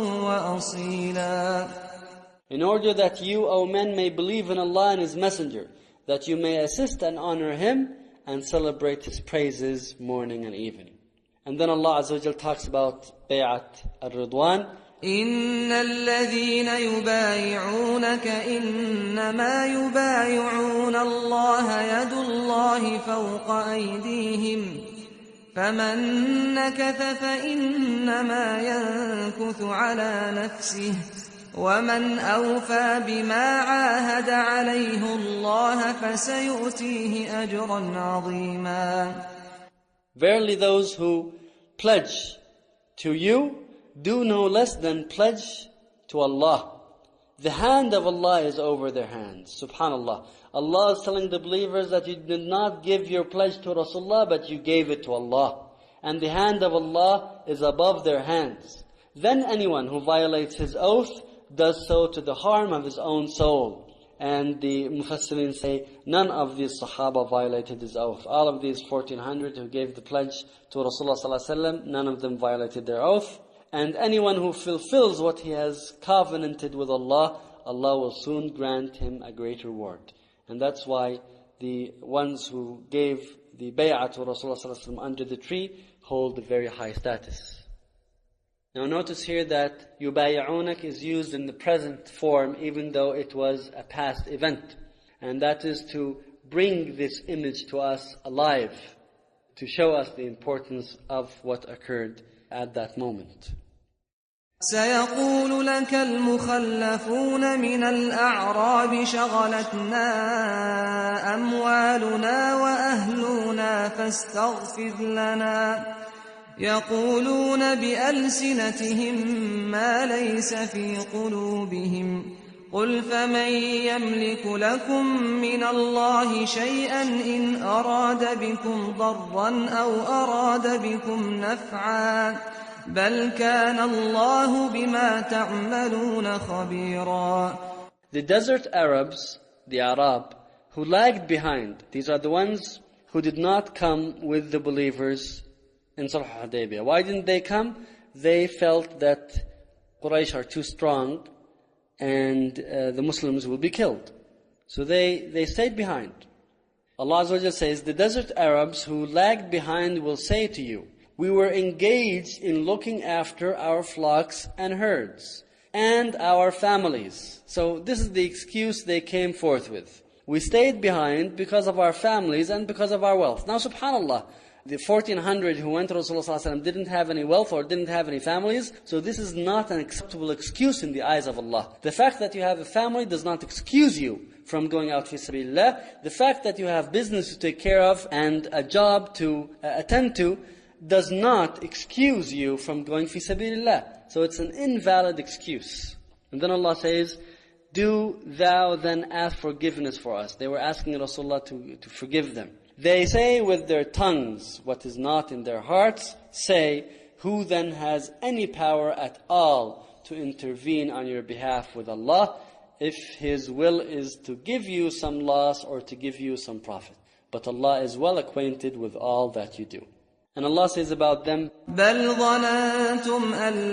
وَأَصِيلًا. In order that you, O men, may believe in Allah and His Messenger, that you may assist and honor Him and celebrate His praises morning and evening. And then Allah Azza wa Jal talks about Bay'at al-Ridwan. إِنَّ الَّذِينَ يُبَايِعُونَكَ إِنَّمَا يُبَايِعُونَ اللَّهَ يَدُ اللَّهِ فَوْقَ أَيْدِيهِمْ فَمَنْ نَكَثَ فَإِنَّمَا يَنكُثُ عَلَى نَفْسِهِ وَمَنْ أَوْفَى بِمَا عَاهَدَ عَلَيْهِ اللَّهَ فَسَيُؤْتِيهِ أَجْرًا عَظِيمًا. Verily those who pledge to you do no less than pledge to Allah. The hand of Allah is over their hands. Subhanallah. Allah is telling the believers that you did not give your pledge to Rasulullah, but you gave it to Allah. And the hand of Allah is above their hands. Then anyone who violates his oath does so to the harm of his own soul. And the Mufassirin say, none of these Sahaba violated his oath. All of these fourteen hundred who gave the pledge to Rasulullah sallallahu alaihi wasallam, none of them violated their oath. And anyone who fulfills what he has covenanted with Allah, Allah will soon grant him a great reward. And that's why the ones who gave the bay'ah to Rasulullah sallallahu alaihi wasallam under the tree hold a very high status. Now notice here that yubay'unak is used in the present form even though it was a past event. And that is to bring this image to us alive, to show us the importance of what occurred at that moment. سيقول لك المخلفون من الأعراب شغلتنا أموالنا وأهلنا فاستغفر لنا يقولون بألسنتهم ما ليس في قلوبهم قل فمن يملك لكم من الله شيئا إن أراد بكم ضرا أو أراد بكم نفعا بل كان الله بما تعملون خبيرا. The desert Arabs, the Arab, who lagged behind, these are the ones who did not come with the believers in Sulh Hudaybiyah. Why didn't they come? They felt that Quraysh are too strong and uh, the Muslims will be killed. So they, they stayed behind. Allah Azza wa Jalla says, the desert Arabs who lagged behind will say to you, we were engaged in looking after our flocks and herds and our families. So this is the excuse they came forth with. We stayed behind because of our families and because of our wealth. Now subhanallah, the fourteen hundred who went to Rasulullah sallallahu alaihi wasallam didn't have any wealth or didn't have any families. So this is not an acceptable excuse in the eyes of Allah. The fact that you have a family does not excuse you from going out fi sabilillah. The fact that you have business to take care of and a job to uh, attend to does not excuse you from going fi sabilillah. So it's an invalid excuse. And then Allah says, do thou then ask forgiveness for us. They were asking Rasulullah to, to forgive them. They say with their tongues what is not in their hearts. Say, who then has any power at all to intervene on your behalf with Allah, if His will is to give you some loss or to give you some profit? But Allah is well acquainted with all that you do. And Allah says about them, بَلْ ظَنَنْتُمْ أَنْ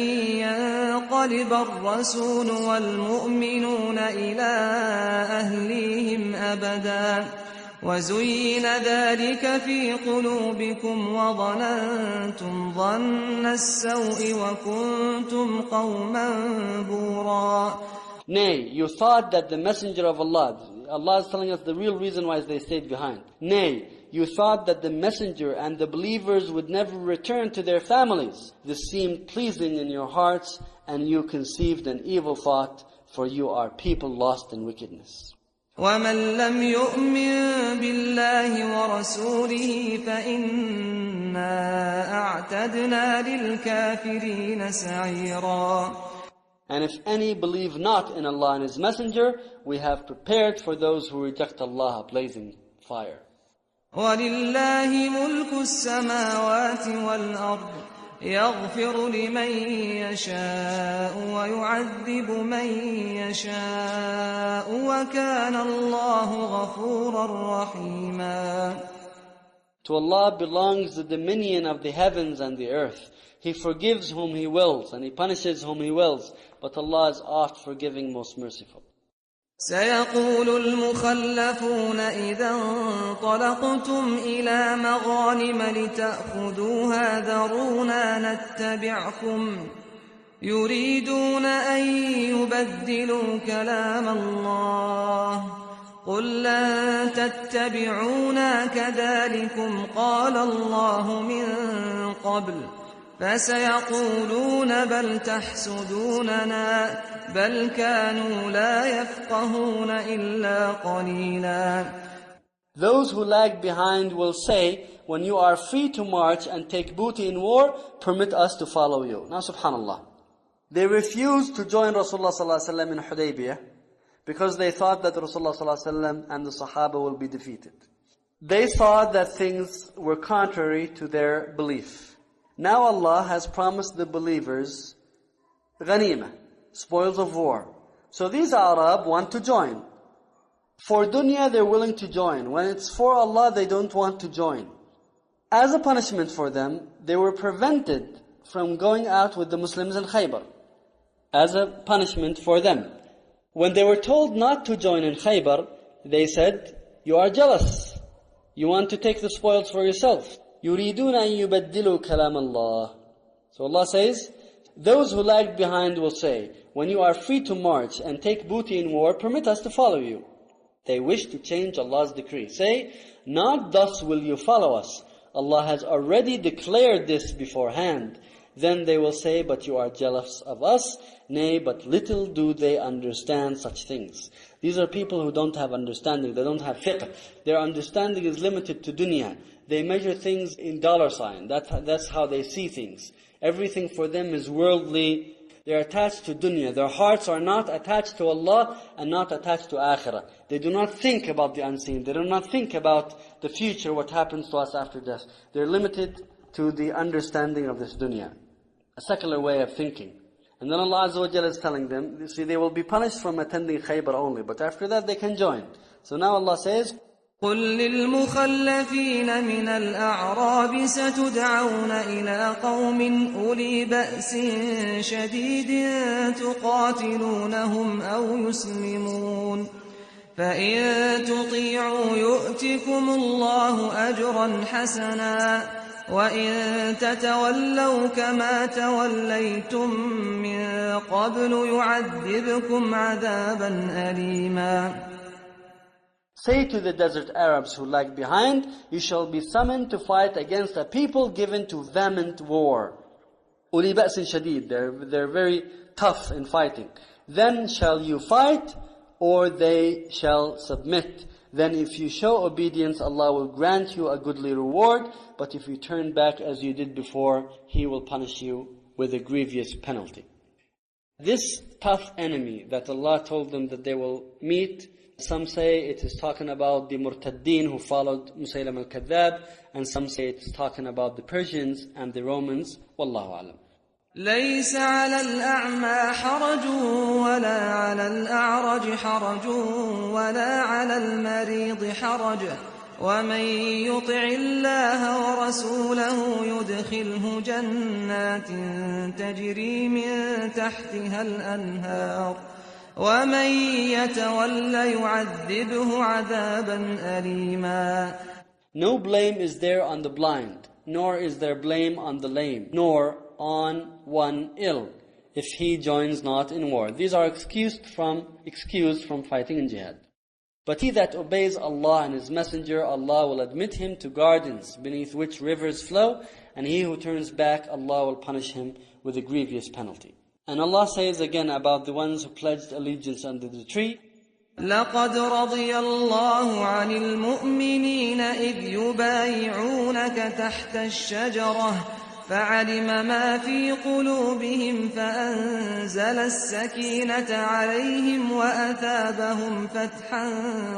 لَنْ يَنْقَلِبَ الرَّسُولُ وَالْمُؤْمِنُونَ إِلَىٰ أَهْلِيهِمْ أَبَدًا وَزُيِّنَ ذَلِكَ فِي قُلُوبِكُمْ وَظَنَنْتُمْ ظَنَّ السَّوْءِ وَكُنْتُمْ قَوْمًا بُورًا. Nay, you thought that the Messenger of Allah, Allah is telling us the real reason why they stayed behind. Nay, you thought that the Messenger and the believers would never return to their families. This seemed pleasing in your hearts, and you conceived an evil thought, for you are people lost in wickedness. وَمَنْ لَمْ يُؤْمِنْ بِاللَّهِ وَرَسُولِهِ فَإِنَّا أَعْتَدْنَا لِلْكَافِرِينَ سَعِيرًا. And if any believe not in Allah and His Messenger, we have prepared for those who reject Allah a blazing fire. وَلِلَّهِ مُلْكُ السَّمَاوَاتِ وَالْأَرْضِ يَغْفِرُ لِمَنْ يَشَاءُ وَيُعَذِّبُ مَنْ يَشَاءُ وَكَانَ اللَّهُ غَفُورًا رَحِيمًا. To Allah belongs the dominion of the heavens and the earth. He forgives whom He wills, and He punishes whom He wills. But Allah is oft forgiving, most merciful. سيقول المخلفون إذا انطلقتم إلى مغانم لتأخذوها ذرونا نتبعكم يريدون أن يبدلوا كلام الله قل لن تتبعونا كذلكم قال الله من قبل فسيقولون بل تحسدوننا بل كانوا لا يفقهون إلا قليلا. Those who lag behind will say, when you are free to march and take booty in war, permit us to follow you. Now subhanallah, they refused to join Rasulullah sallallahu alaihi wasallam in Hudaybiyah because they thought that Rasulullah sallallahu alaihi wasallam and the Sahaba will be defeated. They thought that things were contrary to their belief. Now Allah has promised the believers ghanimah, spoils of war. So these Arab want to join. For dunya they're willing to join. When it's for Allah they don't want to join. As a punishment for them, they were prevented from going out with the Muslims in Khaybar. As a punishment for them. When they were told not to join in Khaybar, they said, you are jealous. You want to take the spoils for yourself. يُرِيدُونَ أَن يُبَدِّلُوا كَلَامَ اللَّهِ. So Allah says, those who lagged behind will say, when you are free to march and take booty in war, permit us to follow you. They wish to change Allah's decree. Say, not thus will you follow us. Allah has already declared this beforehand. Then they will say, but you are jealous of us. Nay, but little do they understand such things. These are people who don't have understanding. They don't have fiqh. Their understanding is limited to dunya. They measure things in dollar sign. That's, that's how they see things. Everything for them is worldly. They're attached to dunya. Their hearts are not attached to Allah and not attached to akhirah. They do not think about the unseen. They do not think about the future, what happens to us after death. They're limited to the understanding of this dunya. A secular way of thinking. And then Allah Azza wa Jalla is telling them, you see, they will be punished from attending Khaybar only. But after that they can join. So now Allah says, قل للمخلفين من الأعراب ستدعون إلى قوم أولي بأس شديد تقاتلونهم أو يسلمون فإن تطيعوا يؤتكم الله أجرا حسنا وإن تتولوا كما توليتم من قبل يعذبكم عذابا أليما. Say to the desert Arabs who lag behind, you shall be summoned to fight against a people given to vehement war. Uli ba'sin shadid, they're, they're very tough in fighting. Then shall you fight, or they shall submit. Then if you show obedience, Allah will grant you a goodly reward. But if you turn back as you did before, He will punish you with a grievous penalty. This tough enemy that Allah told them that they will meet, some say it is talking about the Murtaddeen who followed Musaylam al-Kadhab, and some say it's talking about the Persians and the Romans. Wallahu alam. ليس على الأعمى حرج ولا على الأعرج حرج ولا على المريض حرج ومن يطع الله ورسوله يدخله جنات تجري من تحتها الأنهار ومن يتول يعذبه عذابا أليما. No blame is there on the blind, nor is there blame on the lame, nor on one ill, if he joins not in war. These are excused from excused from fighting in jihad. But he that obeys Allah and His Messenger, Allah will admit him to gardens beneath which rivers flow, and he who turns back, Allah will punish him with a grievous penalty. And Allah says again about the ones who pledged allegiance under the tree, لقد رضي الله عن المؤمنين إذ يبايعونك تحت الشجرة فعلم ما في قلوبهم فأنزل السكينة عليهم وأثابهم فتحا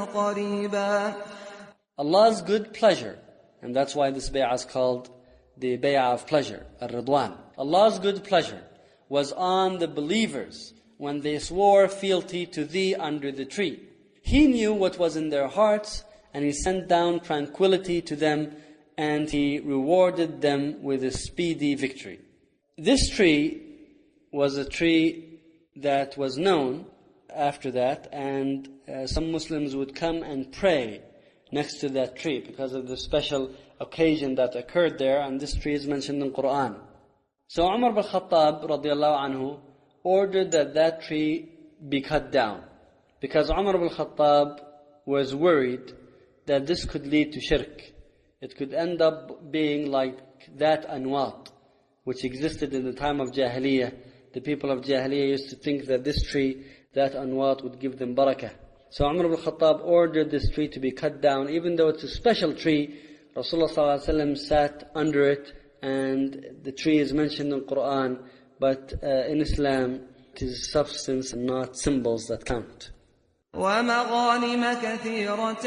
قريبا. Allah's good pleasure, and that's why this bay'ah is called the bay'ah of pleasure, ar-ridwan. Allah's good pleasure was on the believers when they swore fealty to thee under the tree. He knew what was in their hearts, and He sent down tranquility to them, and He rewarded them with a speedy victory. This tree was a tree that was known after that, and uh, some Muslims would come and pray next to that tree because of the special occasion that occurred there, and this tree is mentioned in Quran. So Umar bin Khattab radiallahu anhu ordered that that tree be cut down, because Umar bin Khattab was worried that this could lead to shirk. It could end up being like that anwat which existed in the time of Jahiliyyah. The people of Jahiliyyah used to think that this tree, that anwat, would give them barakah. So Umar bin Khattab ordered this tree to be cut down, even though it's a special tree. Rasulullah sallallahu alaihi wasallam sat under it, and the tree is mentioned in Quran, but uh, in Islam it is substance and not symbols that count. وَمَغَانِمَ كَثِيرَةً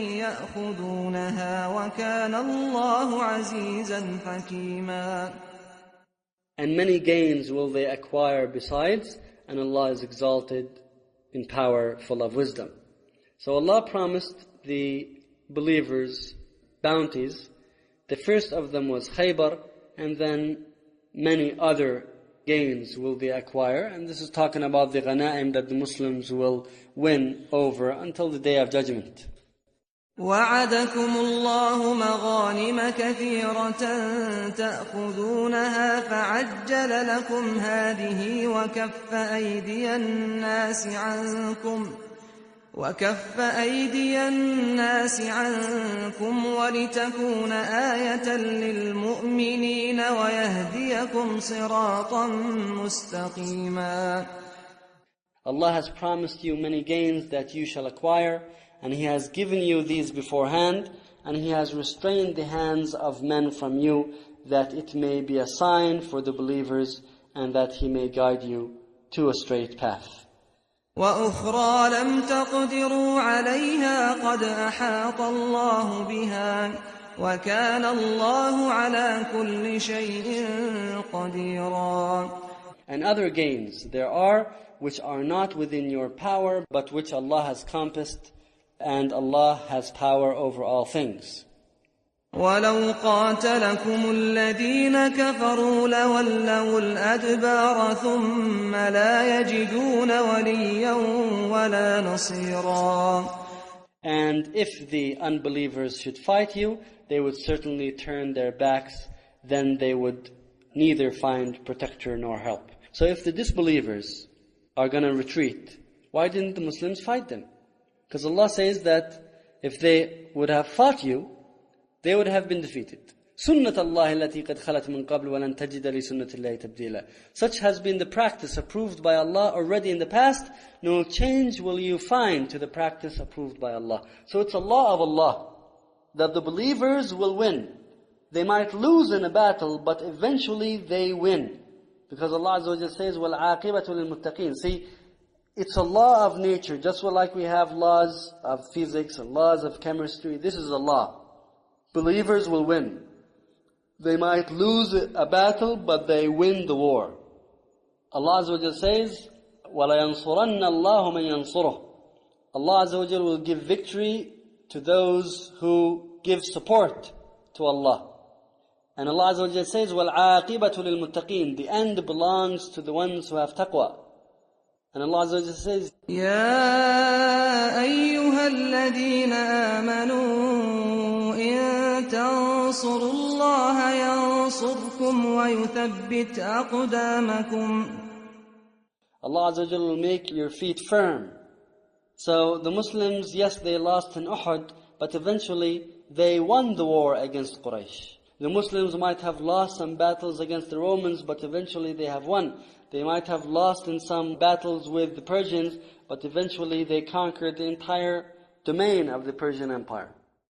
يَأْخُذُونَهَا وَكَانَ اللَّهُ عَزِيزًا حَكِيمًا. And many gains will they acquire besides, and Allah is exalted in power, full of wisdom. So Allah promised the believers bounties. The first of them was Khaybar, and then many other gains will they acquire. And this is talking about the ghanaim that the Muslims will win over until the Day of Judgment. وَعَدَكُمُ اللَّهُ مَغَانِمَ كَثِيرَةً تَأْخُذُونَهَا فَعَجَّلَ لَكُمْ هَذِهِ وَكَفَّ أَيْدِيَ النَّاسِ عَنكُمْ وَكَفَّ أَيْدِيَ النَّاسِ عَنكُمْ وَلِتَكُونَ آيَةً لِلْمُؤْمِنِينَ وَيَهْدِيَكُمْ صِرَاطًا مُسْتَقِيمًا. Allah has promised you many gains that you shall acquire, and He has given you these beforehand, and He has restrained the hands of men from you, that it may be a sign for the believers, and that He may guide you to a straight path. وَأُخْرَى لَمْ تَقْدِرُوا عَلَيْهَا قَدْ أَحَاطَ اللَّهُ بِهَا وَكَانَ اللَّهُ عَلَى كُلِّ شَيْءٍ قَدِيرًا. And other gains there are which are not within your power, but which Allah has compassed, and Allah has power over all things. وَلَوْ قَاتَلَكُمُ الَّذِينَ كَفَرُوا لَوَلَّوُا الْأَدْبَارَ ثُمَّ لَا يَجِدُونَ وَلِيًّا وَلَا نَصِيرًا. And if the unbelievers should fight you, they would certainly turn their backs, then they would neither find protector nor help. So if the disbelievers are going to retreat, why didn't the Muslims fight them? Because Allah says that if they would have fought you, they would have been defeated. سُنَّةَ اللَّهِ الَّتِي قَدْ خَلَتْ مِنْ قَبْلُ وَلَنْ تَجِدَ لِسُنَّةِ اللَّهِ تَبْدِيلًا. Such has been the practice approved by Allah already in the past. No change will you find to the practice approved by Allah. So it's a law of Allah that the believers will win. They might lose in a battle, but eventually they win. Because Allah Azza wa Jalla says, وَالْعَاقِبَةُ لِلْمُتَّقِينَ. See, it's a law of nature, just like we have laws of physics and laws of chemistry. This is a law. Believers will win. They might lose a battle, but they win the war. Allah Azza wa Jalla says, وَلَيَنْصُرَنَّ اللَّهُ مَنْ يَنْصُرُهُ. Allah Azza wa Jalla will give victory to those who give support to Allah. And Allah Azza wa Jalla says, وَالْعَاقِبَةُ لِلْمُتَّقِينَ. The end belongs to the ones who have taqwa. And Allah Azza wa Jalla says, يَا أَيُّهَا الَّذِينَ آمَنُوا إِن تَنصُرُوا اللَّهَ يَنصُرْكُمْ وَيُثَبِّتْ أَقْدَامَكُمْ. Allah Azza wa Jalla will make your feet firm. So the Muslims, yes, they lost in Uhud, but eventually they won the war against Quraysh. The Muslims might have lost some battles against the Romans, but eventually they have won. They might have lost in some battles with the Persians, but eventually they conquered the entire domain of the Persian Empire.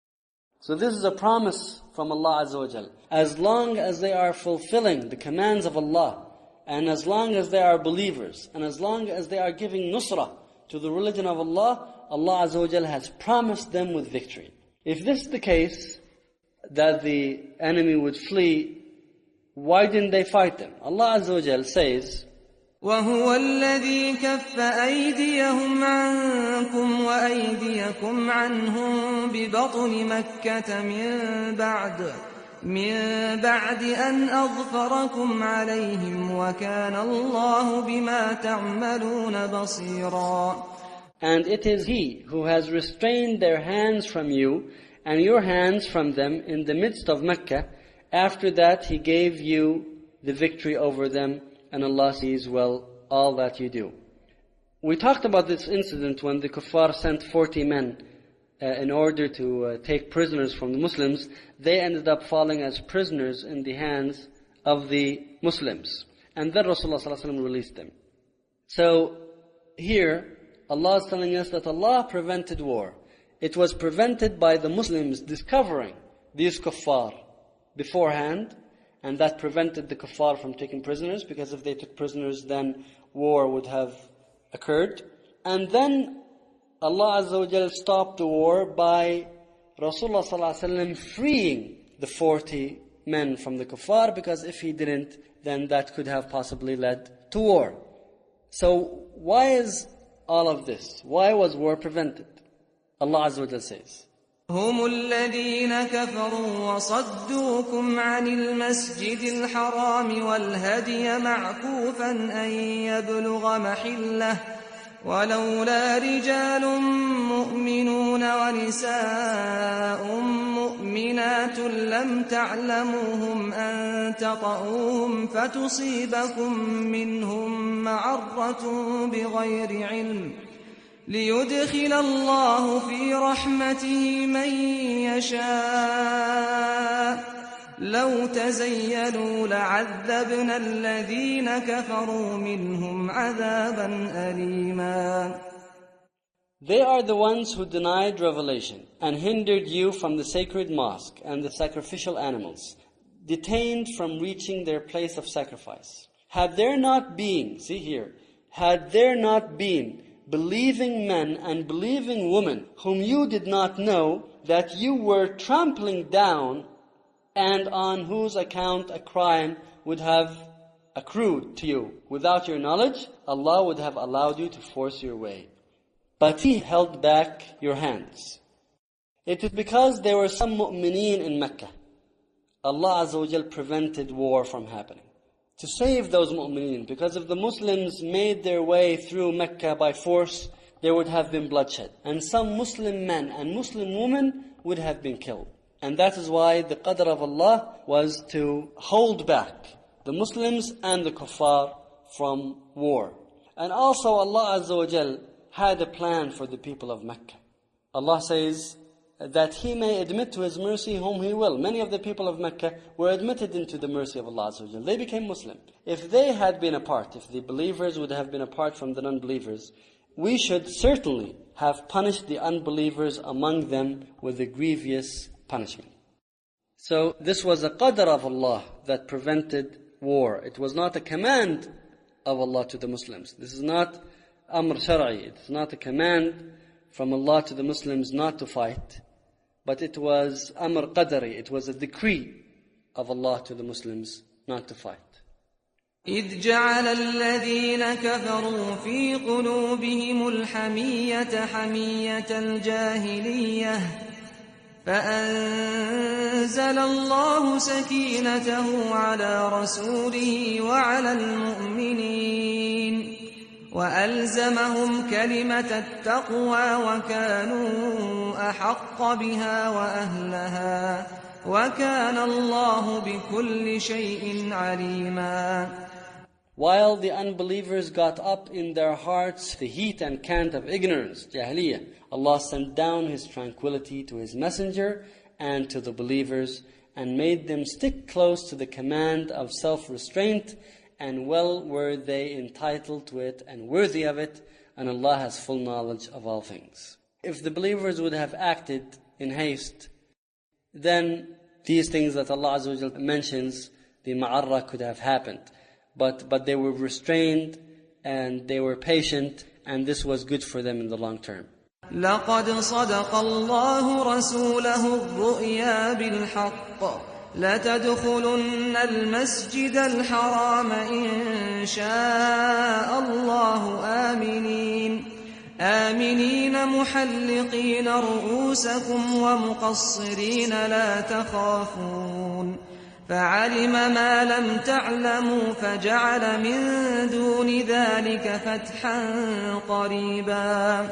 So this is a promise from Allah Azza wa Jal. As long as they are fulfilling the commands of Allah, and as long as they are believers, and as long as they are giving nusrah to the religion of Allah, Allah Azza wa Jal has promised them with victory. If this is the case, that the enemy would flee, why didn't they fight them? Allah Azza wa Jal says, وَهُوَ الَّذِي كَفَّ أَيْدِيَهُمْ عَنْكُمْ وَأَيْدِيَكُمْ عَنْهُمْ بِبَطْنِ مَكَّةَ مِنْ بَعْدِ مِنْ بَعْدِ أَنْ أَظْفَرَكُمْ عَلَيْهِمْ وَكَانَ اللَّهُ بِمَا تَعْمَلُونَ بَصِيرًا. And it is He who has restrained their hands from you and your hands from them in the midst of Mecca. After that He gave you the victory over them, and Allah sees well all that you do. We talked about this incident when the kuffar sent forty men uh, in order to uh, take prisoners from the Muslims. They ended up falling as prisoners in the hands of the Muslims. And then Rasulullah sallallahu alaihi wasallam released them. So here Allah is telling us that Allah prevented war. It was prevented by the Muslims discovering these kuffar beforehand, and that prevented the kuffar from taking prisoners, because if they took prisoners then war would have occurred. And then Allah Azza wa Jal stopped the war by Rasulullah sallallahu alaihi wasallam freeing the forty men from the kuffar, because if he didn't, then that could have possibly led to war. So why is all of this? Why was war prevented? Allah Azza wa Jal says, هم الذين كفروا وصدوكم عن المسجد الحرام والهدي معكوفا أن يبلغ محله ولولا رجال مؤمنون ونساء مؤمنات لم تعلموهم أن تطؤوهم فتصيبكم منهم معرة بغير علم ليدخل الله في رحمته من يشاء لو تزيلوا لعذبنا الذين كفروا منهم عذابا أليما. They are the ones who denied revelation and hindered you from the sacred mosque and the sacrificial animals, detained from reaching their place of sacrifice. Had there not been, see here, had there not been believing men and believing women whom you did not know, that you were trampling down, and on whose account a crime would have accrued to you without your knowledge, Allah would have allowed you to force your way. But He held back your hands. It is because there were some mu'mineen in Mecca. Allah Azza wa Jal prevented war from happening, to save those mu'mineen, because if the Muslims made their way through Mecca by force, there would have been bloodshed. And some Muslim men and Muslim women would have been killed. And that is why the qadr of Allah was to hold back the Muslims and the kuffar from war. And also Allah Azza wa Jal had a plan for the people of Mecca. Allah says that He may admit to His mercy whom He will. Many of the people of Mecca were admitted into the mercy of Allah Azza wa Jal. They became Muslim. If they had been apart, if the believers would have been apart from the non-believers, we should certainly have punished the unbelievers among them with a grievous punishment. So this was a qadr of Allah that prevented war. It was not a command of Allah to the Muslims. This is not amr shar'i. It is not a command from Allah to the Muslims not to fight. But it was amr qadari, it was a decree of Allah to the Muslims not to fight. إذ جعل الذين كفروا في قلوبهم الحمية حمية الجاهلية فأنزل الله سكينته على رسوله وعلى المؤمنين وألزمهم كلمة التقوى وكانوا أحق بها وأهلها وكان الله بكل شيء عليما. While the unbelievers got up in their hearts the heat and cant of ignorance, jahiliyyah, Allah sent down His tranquility to His messenger and to the believers and made them stick close to the command of self-restraint and well were they entitled to it and worthy of it, and Allah has full knowledge of all things. If the believers would have acted in haste, then these things that Allah Azza wa Jal mentions, the ma'arra could have happened. But, but they were restrained and they were patient, and this was good for them in the long term. لقد صدق الله رسوله الرؤيا بالحق لتدخلن المسجد الحرام إن شاء الله آمنين آمنين محلقين رؤوسكم ومقصرين لا تخافون فعلم ما لم تعلموا فجعل من دون ذلك فتحا قريبا.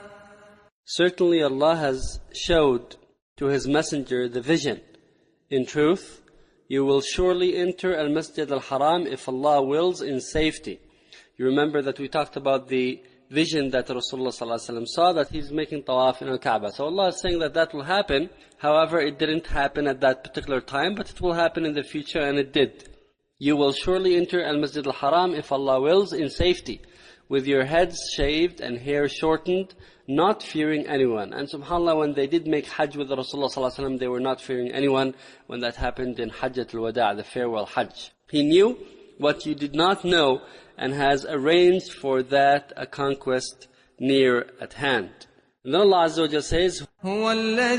Certainly Allah has showed to His Messenger the vision. In truth, you will surely enter Al-Masjid Al-Haram if Allah wills in safety. You remember that we talked about the vision that Rasulullah ﷺ saw, that he's making tawaf in Al-Kaaba. So Allah is saying that that will happen. However, it didn't happen at that particular time, but it will happen in the future, and it did. You will surely enter Al-Masjid Al-Haram if Allah wills in safety, with your heads shaved and hair shortened, not fearing anyone. And subhanAllah, when they did make Hajj with Rasulullah ﷺ, they were not fearing anyone when that happened in Hajjatul Wada', the farewell Hajj. He knew what you did not know and has arranged for that a conquest near at hand. And then Allah Azza wa Jalla says, هو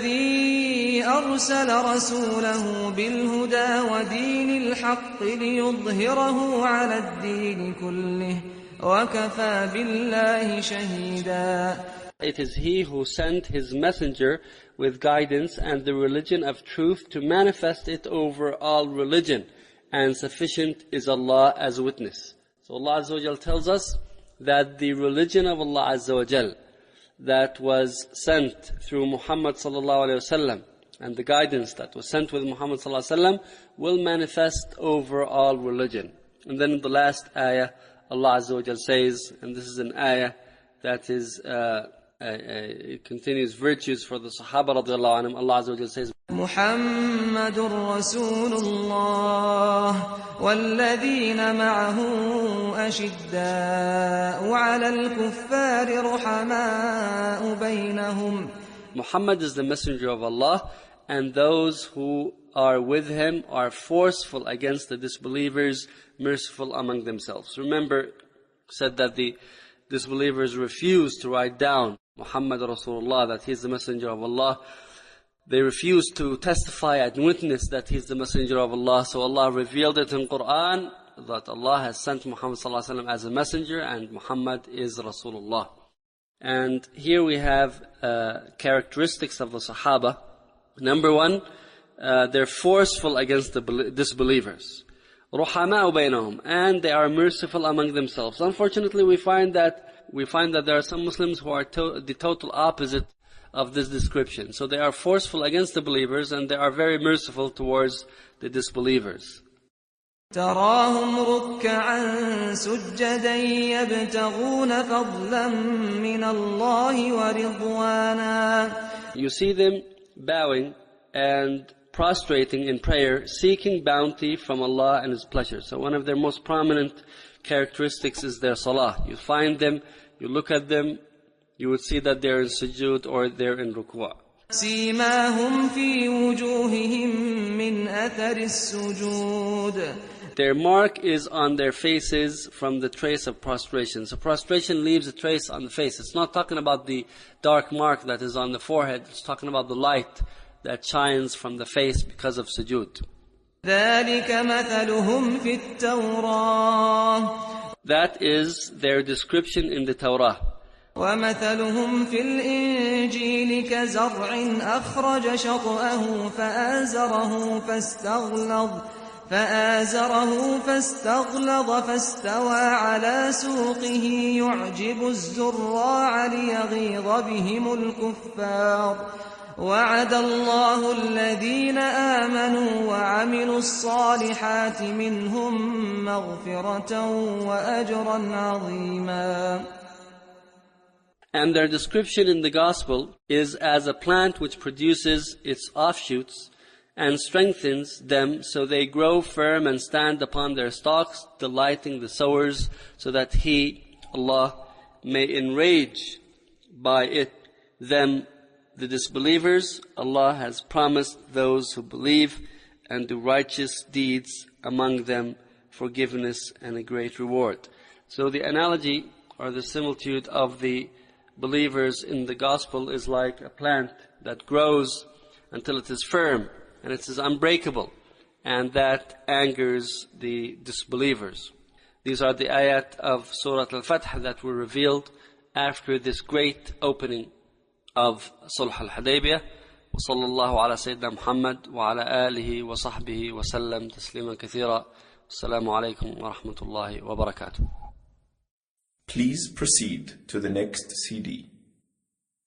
الذي أرسل رسوله بالهدى ودين الحق ليظهره على الدين كله وكفى بالله شهيدا. It is He who sent His messenger with guidance and the religion of truth to manifest it over all religion, and sufficient is Allah as witness. So Allah Azza wa Jal tells us that the religion of Allah Azza wa Jal that was sent through Muhammad sallallahu alayhi wa sallam, and the guidance that was sent with Muhammad sallallahu alayhi wa sallam, will manifest over all religion. And then in the last ayah, Allah Azza wa Jal says, and this is an ayah that is uh, Uh, uh, it continues virtues for the Sahaba radiallahu anhum. Allah Azza wa Jalla says, محمد رسول الله والذين معه أشداء على الكفار رحماء بينهم. Muhammad is the messenger of Allah, and those who are with him are forceful against the disbelievers, merciful among themselves. Remember, said that the disbelievers refused to write down Muhammad Rasulullah, that he is the messenger of Allah. They refused to testify and witness that he is the messenger of Allah. So Allah revealed it in Quran that Allah has sent Muhammad sallallahu alaihi wasallam as a messenger, and Muhammad is Rasulullah. And here we have uh, characteristics of the Sahaba. Number one, uh, they're forceful against the disbelievers. رُحَمَاءُ بَيْنَهُمْ, and they are merciful among themselves. Unfortunately, we find that we find that there are some Muslims who are to the total opposite of this description. So they are forceful against the believers, and they are very merciful towards the disbelievers. تراهم ركعا سجدا يبتغون فضلا من الله ورضوانا. You see them bowing and prostrating in prayer, seeking bounty from Allah and His pleasure. So one of their most prominent characteristics is their salah. You find them, you look at them, you would see that they're in sujood or they're in ruku'ah. سيماهم في وجوههم من أثر السجود. Their mark is on their faces from the trace of prostration. So prostration leaves a trace on the face. It's not talking about the dark mark that is on the forehead. It's talking about the light that shines from the face because of sujood. ذلك مثلهم في التوراة. That is their description in the Torah. ومثلهم في الإنجيل كزرع أخرج شطأه فآزره فاستغلظ فآزره فاستغلظ فاستوى على سوقه يعجب الزراع ليغيظ بهم الكفار. وعد الله الذين آمنوا وعملوا الصالحات منهم مغفرة وأجرا عظيما. And their description in the Gospel is as a plant which produces its offshoots and strengthens them so they grow firm and stand upon their stalks, delighting the sowers, so that He, Allah, may enrage by it them, the disbelievers. Allah has promised those who believe and do righteous deeds among them forgiveness and a great reward. So the analogy or the similitude of the believers in the gospel is like a plant that grows until it is firm and it is unbreakable, and that angers the disbelievers. These are the ayat of Surah Al-Fath that were revealed after this great opening of Sulh Al-Hudaybiyah. وصلى الله على سيدنا محمد وعلى آله وصحبه وسلم تسليما كثيرا. السلام عليكم ورحمة الله وبركاته. Please proceed to the next C D.